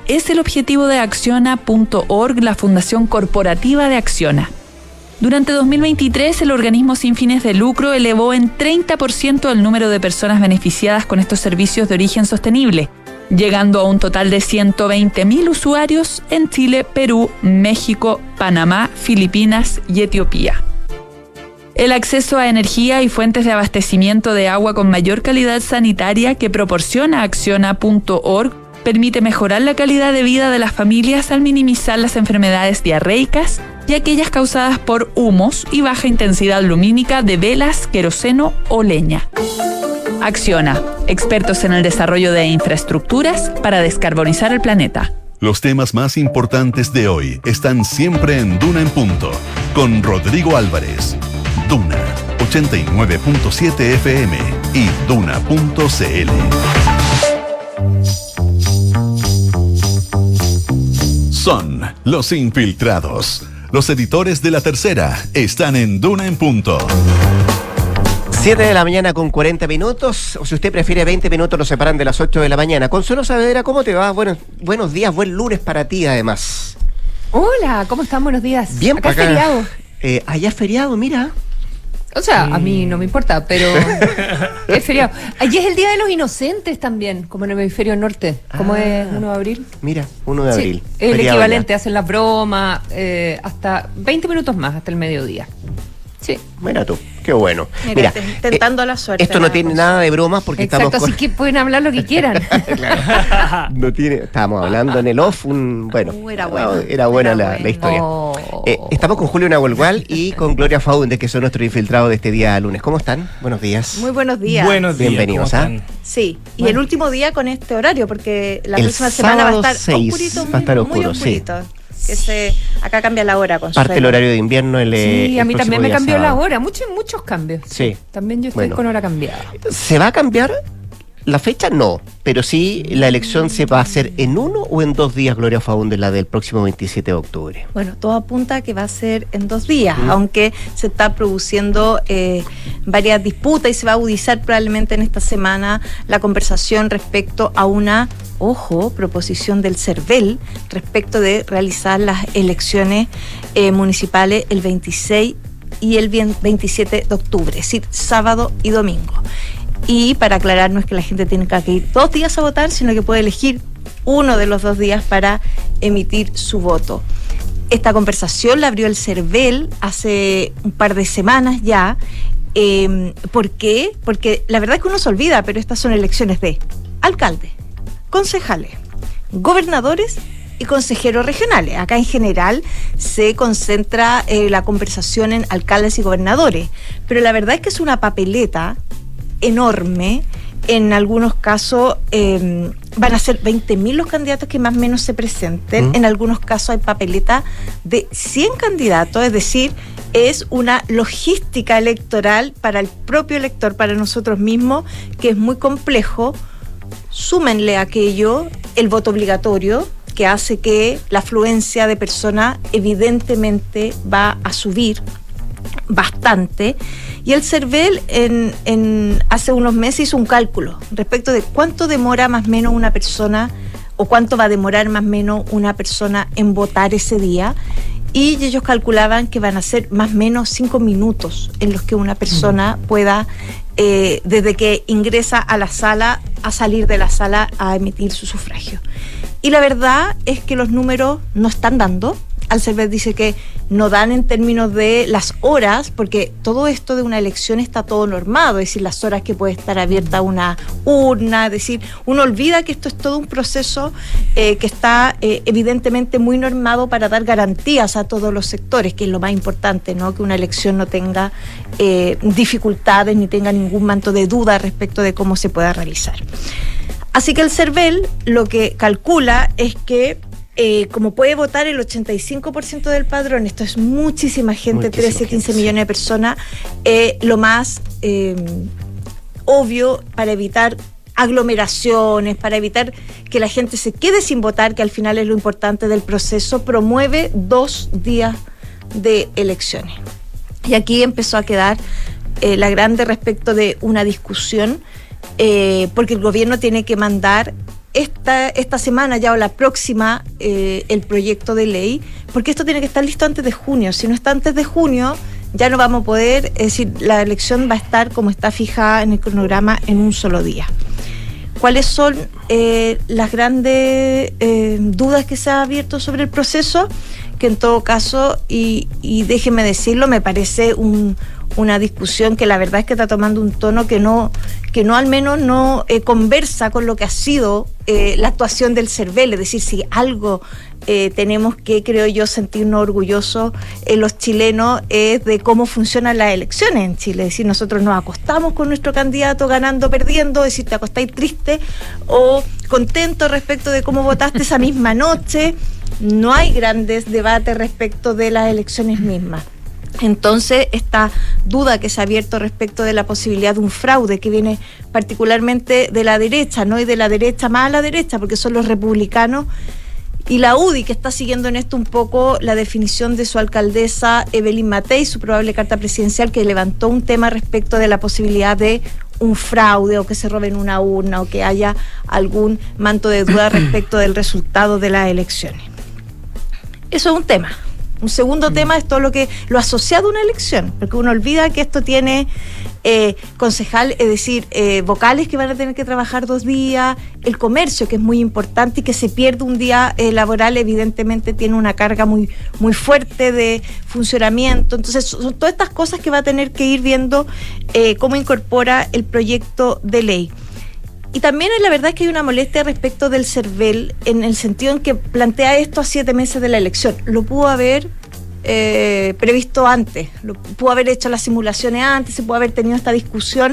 es el objetivo de Acciona.org, la fundación corporativa de Acciona. Durante 2023, el organismo sin fines de lucro elevó en 30% el número de personas beneficiadas con estos servicios de origen sostenible, llegando a un total de 120.000 usuarios en Chile, Perú, México, Panamá, Filipinas y Etiopía. El acceso a energía y fuentes de abastecimiento de agua con mayor calidad sanitaria que proporciona Acciona.org permite mejorar la calidad de vida de las familias al minimizar las enfermedades diarreicas y aquellas causadas por humos y baja intensidad lumínica de velas, queroseno o leña. Acciona, expertos en el desarrollo de infraestructuras para descarbonizar el planeta. Los temas más importantes de hoy están siempre en Duna en Punto, con Rodrigo Álvarez. Duna 89.7 FM y Duna.cl. Son los infiltrados. Los editores de La Tercera están en Duna en Punto. 7 de la mañana con 40 minutos, o si usted prefiere 20 minutos, nos separan de las 8 de la mañana. Consuelo Saavedra, ¿cómo te va? Buenos días, buen lunes para ti además. Hola, ¿cómo están? Buenos días. Bien, acá es feriado. Allá es feriado, mira. O sea, a mí no me importa, pero es feriado. Allí es el Día de los Inocentes también, como en el hemisferio norte. ¿Cómo es 1 de abril? Mira, 1 de abril. Sí, es el equivalente, hacen las bromas, hasta 20 minutos más, hasta el mediodía. Sí. Mira tú, qué bueno. Mira, tentando la suerte. Esto no tiene nada de bromas porque exacto, así que pueden hablar lo que quieran. Claro. No tiene, estábamos hablando en el off, era buena la historia. Estamos con Julio Nahuelgual y con Gloria Faúndez, que son nuestros infiltrados de este día lunes. ¿Cómo están? Buenos días. Muy buenos días. Buenos días. Bienvenidos. Sí, y el último día con este horario, porque la próxima semana va a estar oscurito, va a estar oscuro, muy oscurito. Sí. Acá cambia la hora. Parte el horario de invierno. Sí, a mí también me cambió la hora. Muchos cambios. Sí. También yo estoy con hora cambiada. ¿Se va a cambiar la fecha? No. Pero sí, la elección se va a hacer en 1 o en 2 días, Gloria Faúndez, la del próximo 27 de octubre. Bueno, todo apunta a que va a ser en 2 días, aunque se está produciendo varias disputas y se va a agudizar probablemente en esta semana la conversación respecto a una proposición del CERVEL respecto de realizar las elecciones municipales el 26 y el 27 de octubre, es decir, sábado y domingo. Y para aclarar, no es que la gente tenga que ir 2 días a votar, sino que puede elegir uno de los 2 días para emitir su voto. Esta conversación la abrió el CERVEL hace un par de semanas ya. ¿Por qué? Porque la verdad es que uno se olvida, pero estas son elecciones de alcaldes, concejales, gobernadores y consejeros regionales. Acá en general se concentra la conversación en alcaldes y gobernadores, pero la verdad es que es una papeleta enorme. En algunos casos van a ser 20.000 los candidatos que más o menos se presenten. En algunos casos hay papeleta de 100 candidatos, es decir, es una logística electoral para el propio elector, para nosotros mismos, que es muy complejo. Súmenle a aquello el voto obligatorio, que hace que la afluencia de personas evidentemente va a subir bastante. Y el CERVEL hace unos meses hizo un cálculo respecto de cuánto demora más o menos una persona, o cuánto va a demorar más o menos una persona en votar ese día, y ellos calculaban que van a ser más o menos 5 minutos en los que una persona pueda, desde que ingresa a la sala, a salir de la sala a emitir su sufragio. Y la verdad es que los números no están dando. Al CERVEL dice que no dan en términos de las horas, porque todo esto de una elección está todo normado, es decir, las horas que puede estar abierta una urna, es decir, uno olvida que esto es todo un proceso que está evidentemente muy normado para dar garantías a todos los sectores, que es lo más importante, ¿no? Que una elección no tenga dificultades ni tenga ningún manto de duda respecto de cómo se pueda realizar. Así que el CERVEL lo que calcula es que como puede votar el 85% del padrón, esto es muchísima gente, 13, 15 millones de personas, lo más obvio para evitar aglomeraciones, para evitar que la gente se quede sin votar, que al final es lo importante del proceso, promueve 2 días de elecciones. Y aquí empezó a quedar la grande respecto de una discusión, porque el gobierno tiene que mandar esta semana ya o la próxima el proyecto de ley, porque esto tiene que estar listo antes de junio. Si no está antes de junio, ya no vamos a poder, es decir, la elección va a estar como está fijada en el cronograma en un solo día. ¿Cuáles son las grandes dudas que se han abierto sobre el proceso? Que en todo caso, y déjeme decirlo, me parece una discusión que la verdad es que está tomando un tono que no al menos no conversa con lo que ha sido la actuación del CERVEL. Es decir, si algo tenemos que, creo yo, sentirnos orgullosos los chilenos es de cómo funcionan las elecciones en Chile. Es decir, nosotros nos acostamos con nuestro candidato ganando, perdiendo, es decir, te acostáis triste o contento respecto de cómo votaste esa misma noche. No hay grandes debates respecto de las elecciones mismas. Entonces, esta duda que se ha abierto respecto de la posibilidad de un fraude que viene particularmente de la derecha, ¿no? Y de la derecha más a la derecha, porque son los republicanos y la UDI que está siguiendo en esto un poco la definición de su alcaldesa Evelyn Matei, su probable carta presidencial, que levantó un tema respecto de la posibilidad de un fraude o que se roben una urna o que haya algún manto de duda respecto del resultado de las elecciones. Eso es un tema. Un segundo tema es todo lo asociado a una elección, porque uno olvida que esto tiene concejal, es decir, vocales que van a tener que trabajar 2 días, el comercio, que es muy importante y que se pierde un día laboral, evidentemente tiene una carga muy, muy fuerte de funcionamiento. Entonces, son todas estas cosas que va a tener que ir viendo cómo incorpora el proyecto de ley. Y también la verdad es que hay una molestia respecto del CERVEL en el sentido en que plantea esto a 7 meses de la elección. Lo pudo haber previsto antes, lo pudo haber hecho las simulaciones antes, se pudo haber tenido esta discusión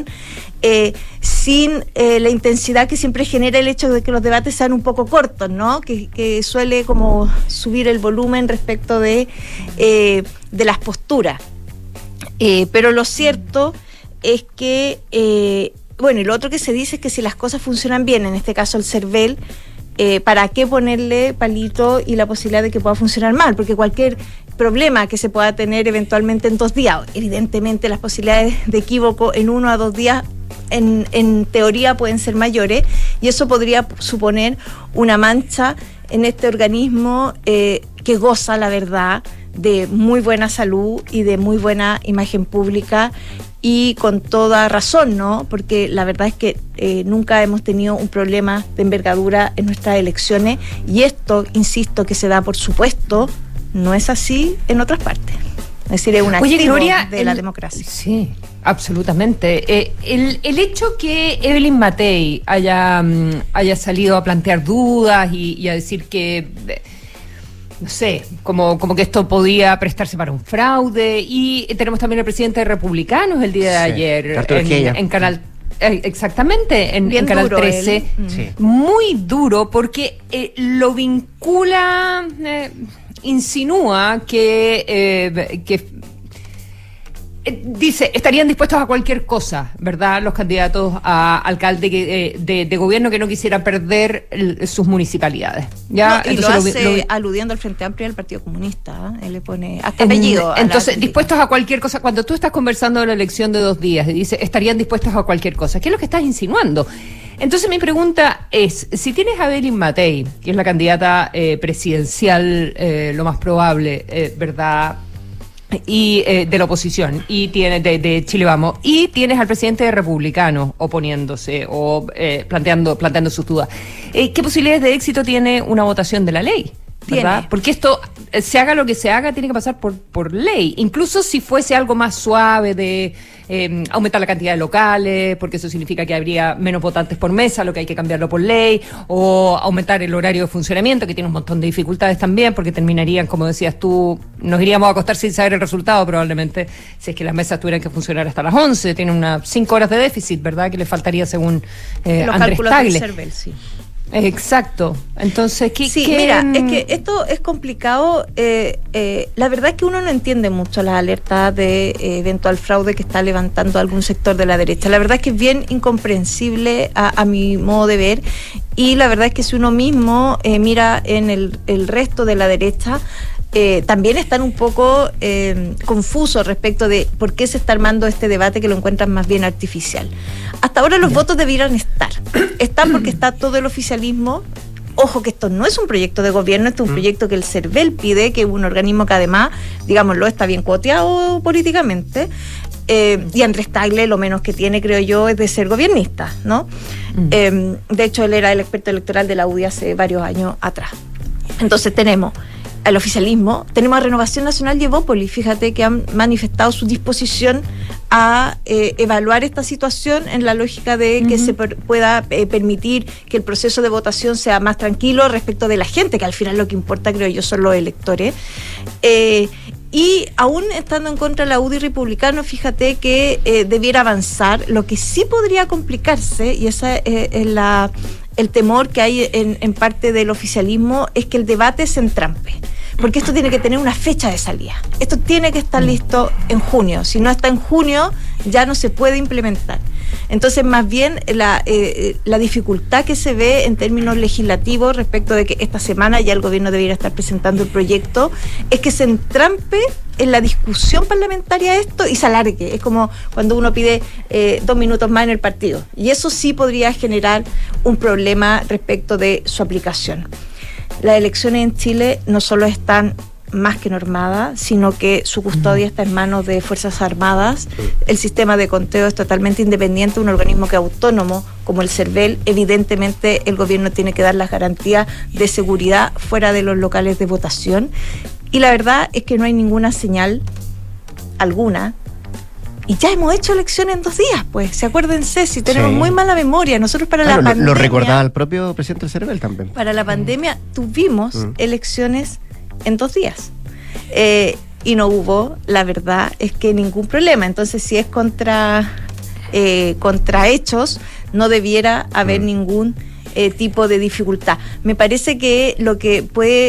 sin la intensidad que siempre genera el hecho de que los debates sean un poco cortos, ¿no? Que suele como subir el volumen respecto de las posturas. Pero lo cierto es que bueno, y lo otro que se dice es que si las cosas funcionan bien, en este caso el CERVEL, ¿para qué ponerle palito y la posibilidad de que pueda funcionar mal? Porque cualquier problema que se pueda tener eventualmente en 2 días, evidentemente las posibilidades de equívoco en 1 a 2 días en teoría pueden ser mayores, y eso podría suponer una mancha en este organismo que goza, la verdad, de muy buena salud y de muy buena imagen pública, y con toda razón, ¿no? Porque la verdad es que nunca hemos tenido un problema de envergadura en nuestras elecciones, y esto, insisto, que se da por supuesto, no es así en otras partes. Es decir, es un activo Gloria, de la democracia. Sí, absolutamente. El hecho que Evelyn Matei haya salido a plantear dudas y a decir que no sé, como que esto podía prestarse para un fraude, y tenemos también al presidente de Republicanos el día de ayer en Canal, exactamente, en Canal 13, muy duro, porque lo vincula, insinúa que dice, estarían dispuestos a cualquier cosa, ¿verdad? Los candidatos a alcalde de gobierno que no quisieran perder sus municipalidades. ¿Ya? No, y entonces lo hace aludiendo al Frente Amplio y al Partido Comunista, ¿eh? Él le pone hasta apellido. Entonces, dispuestos a cualquier cosa. Cuando tú estás conversando de la elección de 2 días y dice, estarían dispuestos a cualquier cosa, ¿qué es lo que estás insinuando? Entonces mi pregunta es, si tienes a Evelyn Matei, que es la candidata presidencial, lo más probable, ¿verdad?, y de la oposición, y tiene de Chile Vamos, y tienes al presidente de Republicanos oponiéndose o planteando sus dudas, ¿qué posibilidades de éxito tiene una votación de la ley? ¿Verdad? Porque esto, se haga lo que se haga, tiene que pasar por ley. Incluso si fuese algo más suave de aumentar la cantidad de locales, porque eso significa que habría menos votantes por mesa, lo que hay que cambiarlo por ley, o aumentar el horario de funcionamiento, que tiene un montón de dificultades también, porque terminarían, como decías tú, nos iríamos a acostar sin saber el resultado probablemente, si es que las mesas tuvieran que funcionar hasta las 11, tiene unas 5 horas de déficit, ¿verdad?, que le faltaría según los Andrés Tagle. CERVEL, sí. Exacto. Entonces, mira, es que esto es complicado. La verdad es que uno no entiende mucho las alertas de eventual fraude que está levantando algún sector de la derecha. La verdad es que es bien incomprensible a mi modo de ver, y la verdad es que si uno mismo mira en el resto de la derecha, también están un poco confusos respecto de por qué se está armando este debate que lo encuentran más bien artificial. Hasta ahora los votos debieran estar. Están porque está todo el oficialismo. Ojo que esto no es un proyecto de gobierno, esto es un proyecto que el CERVEL pide, que es un organismo que además, digámoslo, está bien cuoteado políticamente. Y Andrés Tagle lo menos que tiene, creo yo, es de ser gobiernista, ¿no? De hecho, él era el experto electoral de la UDI hace varios años atrás. Entonces tenemos al oficialismo, tenemos a Renovación Nacional y Evópolis, fíjate que han manifestado su disposición a evaluar esta situación en la lógica de que se pueda permitir que el proceso de votación sea más tranquilo respecto de la gente, que al final lo que importa, creo yo, son los electores. Y aún estando en contra de la UDI republicano, fíjate que debiera avanzar. Lo que sí podría complicarse, y ese es el temor que hay en parte del oficialismo, es que el debate se entrampe. Porque esto tiene que tener una fecha de salida. Esto tiene que estar listo en junio. Si no está en junio, ya no se puede implementar. Entonces, más bien, la dificultad que se ve en términos legislativos respecto de que esta semana ya el gobierno debiera estar presentando el proyecto, es que se entrampe en la discusión parlamentaria esto y se alargue. Es como cuando uno pide 2 minutos más en el partido. Y eso sí podría generar un problema respecto de su aplicación. Las elecciones en Chile no solo están más que normadas, sino que su custodia está en manos de Fuerzas Armadas. El sistema de conteo es totalmente independiente, un organismo que es autónomo como el CERVEL. Evidentemente el gobierno tiene que dar las garantías de seguridad fuera de los locales de votación. Y la verdad es que no hay ninguna señal alguna. Y ya hemos hecho elecciones en 2 días, pues. Acuérdense, si tenemos muy mala memoria. Nosotros para la pandemia... Lo recordaba el propio presidente del CERVEL también. Para la pandemia tuvimos elecciones en 2 días. Y no hubo, la verdad, es que ningún problema. Entonces, si es contra hechos, no debiera haber ningún tipo de dificultad. Me parece que lo que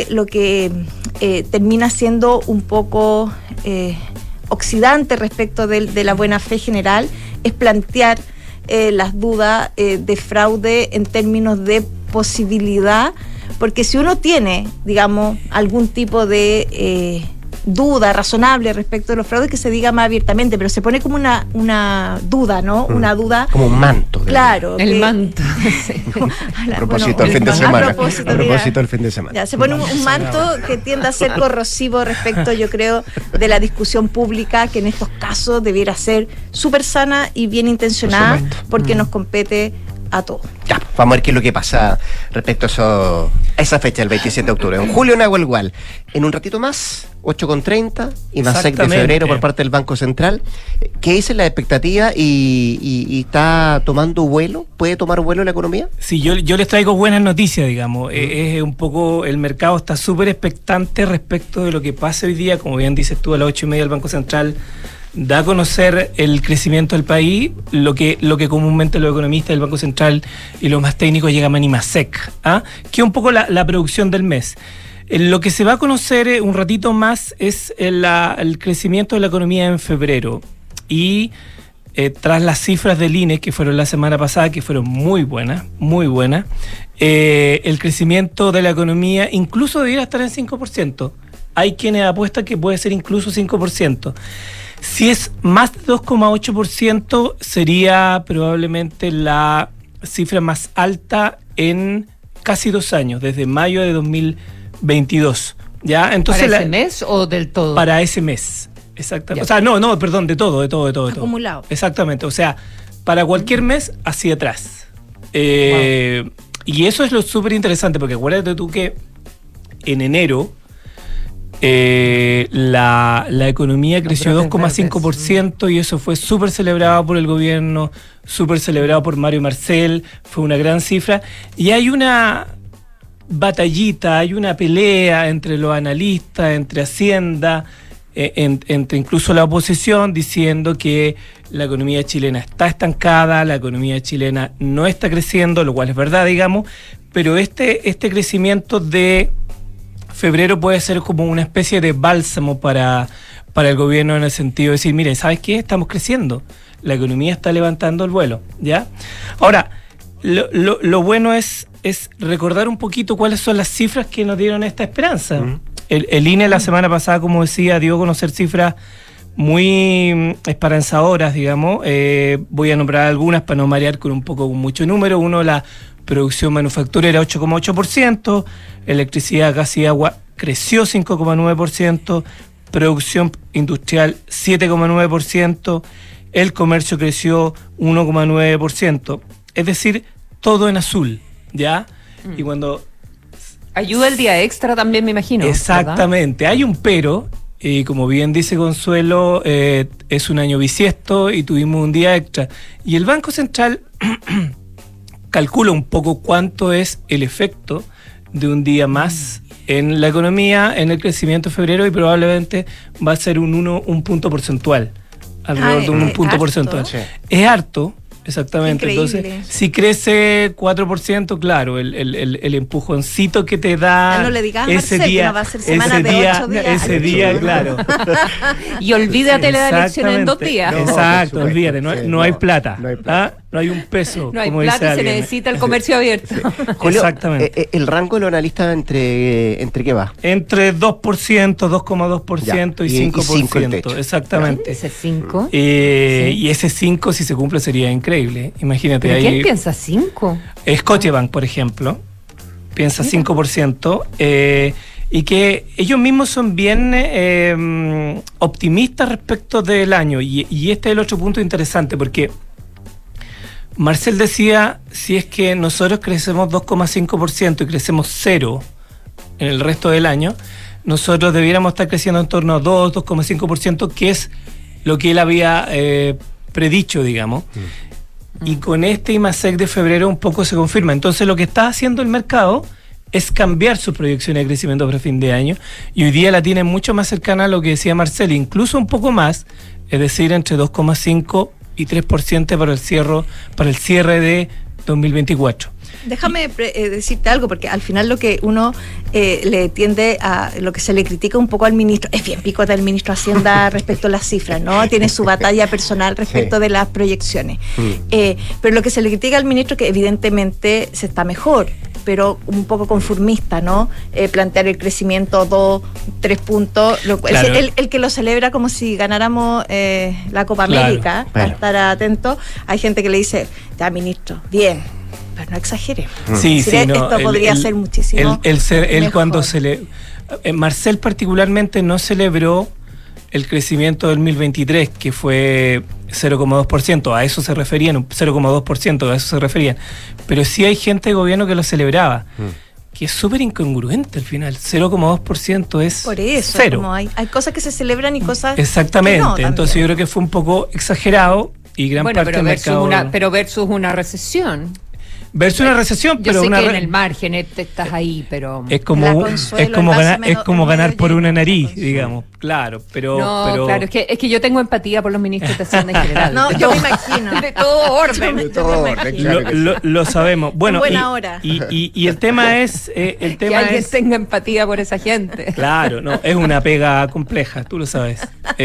termina siendo un poco... oxidante respecto de la buena fe general es plantear las dudas de fraude en términos de posibilidad, porque si uno tiene, digamos, algún tipo de duda razonable respecto de los fraudes, que se diga más abiertamente, pero se pone como una duda, ¿no? Una duda... Como un manto. Claro. El manto. A propósito del fin de semana. A propósito del fin de semana. Ya, se pone un manto que tiende a ser corrosivo respecto, yo creo, de la discusión pública, que en estos casos debiera ser súper sana y bien intencionada, porque nos compete a todos. Ya, vamos a ver qué es lo que pasa respecto a esa fecha, el 27 de octubre. En Julio Nahuelgual, en un ratito más, 8:30, y más SEC de febrero por parte del Banco Central. ¿Qué dice la expectativa y está tomando vuelo? ¿Puede tomar vuelo la economía? Sí, yo les traigo buenas noticias, digamos. Es un poco, el mercado está súper expectante respecto de lo que pasa hoy día. Como bien dices tú, a las 8:30 el Banco Central da a conocer el crecimiento del país, lo que comúnmente los economistas del Banco Central y los más técnicos llaman IMASEC, que es un poco la producción del mes. Lo que se va a conocer un ratito más es el crecimiento de la economía en febrero, y tras las cifras del INE que fueron la semana pasada, que fueron muy buenas, el crecimiento de la economía incluso debiera estar en 5%. Hay quienes apuestan que puede ser incluso 5%. Si es más de 2,8%, sería probablemente la cifra más alta en casi 2 años, desde mayo de 2022. ¿Ya? Entonces, ¿para ese mes o del todo? Para ese mes, exactamente. Ya. O sea, perdón, de todo. Acumulado. Exactamente, o sea, para cualquier mes hacia atrás. Y eso es lo súper interesante, porque acuérdate tú que en enero la economía creció 2,5%, y eso fue súper celebrado por el gobierno, súper celebrado por Mario Marcel, fue una gran cifra. Y hay una batallita, hay una pelea entre los analistas, entre Hacienda, entre incluso la oposición, diciendo que la economía chilena está estancada, la economía chilena no está creciendo, lo cual es verdad, digamos, pero este crecimiento de febrero puede ser como una especie de bálsamo para el gobierno, en el sentido de decir, mire, ¿sabes qué? Estamos creciendo, la economía está levantando el vuelo, ¿ya? Ahora, lo bueno es recordar un poquito cuáles son las cifras que nos dieron esta esperanza. El INE la semana pasada, como decía, dio a conocer cifras muy esperanzadoras, digamos. Voy a nombrar algunas para no marear con mucho número. Uno, la producción manufacturera 8,8%, electricidad, gas y agua creció 5,9%, producción industrial 7,9%, el comercio creció 1,9%. Es decir, todo en azul, ¿ya? Y cuando... Ayuda el día extra también, me imagino. Exactamente. ¿Verdad? Hay un pero, y como bien dice Consuelo, es un año bisiesto y tuvimos un día extra. Y el Banco Central calcula un poco cuánto es el efecto de un día más en la economía, en el crecimiento de febrero, y probablemente va a ser un punto porcentual, alrededor de un punto porcentual. Sí. Es harto. Exactamente. Increíble. Entonces, si crece 4%, claro, el empujoncito que te da no le digas ese Marcel, día, que no va a ser semana de 8 días. Ese día, claro. Y olvídate la elección en 2 días. No, exacto, olvídate, no hay plata. No hay plata. No hay un peso. No hay como plata dice y se alguien. necesita el comercio abierto. Julio, exactamente. ¿El rango de los analistas entre qué va? Entre 2%, 2,2% y 5%. Exactamente. ¿Ese 5? Y ese 5, si se cumple, sería increíble. Imagínate. ¿Pero quién piensa 5? Scotiabank, por ejemplo, piensa 5%. Y que ellos mismos son bien optimistas respecto del año. Y este es el otro punto interesante, porque Marcel decía, si es que nosotros crecemos 2,5% y crecemos 0 en el resto del año, nosotros debiéramos estar creciendo en torno a 2,5%, que es lo que él había predicho, digamos. Y con este IMASEC de febrero un poco se confirma. Entonces lo que está haciendo el mercado es cambiar sus proyecciones de crecimiento para fin de año, y hoy día la tiene mucho más cercana a lo que decía Marcel, incluso un poco más, es decir, entre 2,5% y 3% para el cierre de 2024. Déjame decirte algo, porque al final lo que uno le tiende a, lo que se le critica un poco al ministro, es bien picota el ministro de Hacienda respecto a las cifras, ¿no? Tiene su batalla personal respecto de las proyecciones. Pero lo que se le critica al ministro es que evidentemente se está mejor, pero un poco conformista, ¿no? Plantear el crecimiento 2, 3 puntos, claro. el que lo celebra como si ganáramos la Copa América, para estar atento. Hay gente que le dice, ya ministro, bien, pero no exagere. Sí, esto podría ser muchísimo él cuando Marcel particularmente no celebró el crecimiento del 2023, que fue 0,2%, a eso se referían, 0,2%, a eso se referían. Pero sí hay gente de gobierno que lo celebraba, que es súper incongruente al final. 0,2% es por eso, cero. Como hay cosas que se celebran y cosas exactamente, que no, entonces yo creo que fue un poco exagerado y gran parte del mercado... Pero versus una recesión. Versus una recesión, pero yo sé que en el margen estás ahí, pero es como ganar por una nariz, digamos, claro, pero claro, es que yo tengo empatía por los ministros de Hacienda en general. No, yo me imagino. De todo orden. De todo orden, lo sabemos. Bueno, buena y el tema es que alguien tenga empatía por esa gente. Claro, no, es una pega compleja, tú lo sabes.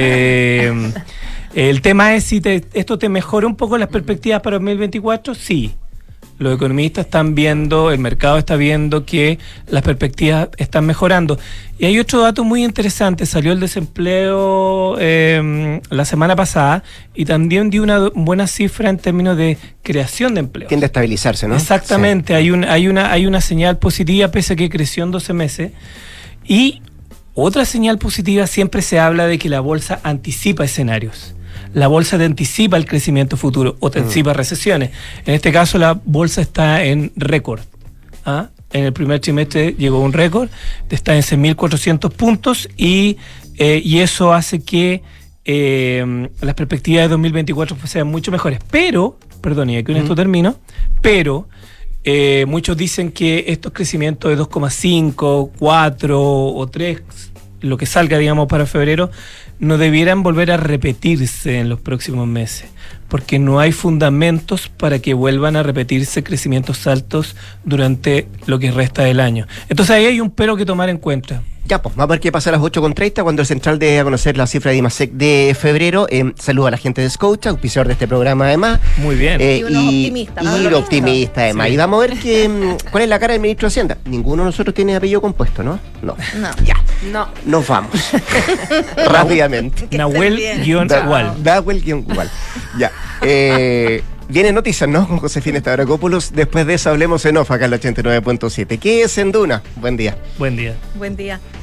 El tema es si esto te mejora un poco las perspectivas para 2024, sí. Los economistas están viendo, el mercado está viendo que las perspectivas están mejorando. Y hay otro dato muy interesante, salió el desempleo la semana pasada y también dio una buena cifra en términos de creación de empleo. Tiende a estabilizarse, ¿no? Exactamente, sí. hay una señal positiva pese a que creció en 12 meses. Y otra señal positiva, siempre se habla de que la bolsa anticipa escenarios. La bolsa te anticipa el crecimiento futuro o te anticipa recesiones. En este caso la bolsa está en récord. En el primer trimestre llegó un récord, está en 6.400 puntos y eso hace que las perspectivas de 2024 sean mucho mejores. Pero, perdón, y con esto termino, pero muchos dicen que estos crecimientos de 2,5, 4 o 3, lo que salga, digamos, para febrero, no debieran volver a repetirse en los próximos meses, porque no hay fundamentos para que vuelvan a repetirse crecimientos altos durante lo que resta del año. Entonces ahí hay un pero que tomar en cuenta. Ya, pues, vamos a ver qué pasa a las 8:30 cuando el Central dé a conocer la cifra de IMASEC de febrero. Saludo a la gente de Scotia, auspiciador de este programa además. Muy bien. Y unos optimistas. Y optimista además. Sí. Y vamos a ver cuál es la cara del ministro de Hacienda. Ninguno de nosotros tiene apellido compuesto, ¿no? No. Ya. No. Nos vamos. Rápidamente. Nahuel-Wal. Nahuel-Wal. Ya. Vienen noticias, ¿no? Con Josefina Stavrakopoulos. Después de eso hablemos en off acá en el 89.7. ¿Qué es en Duna? Buen día. Buen día. Buen día.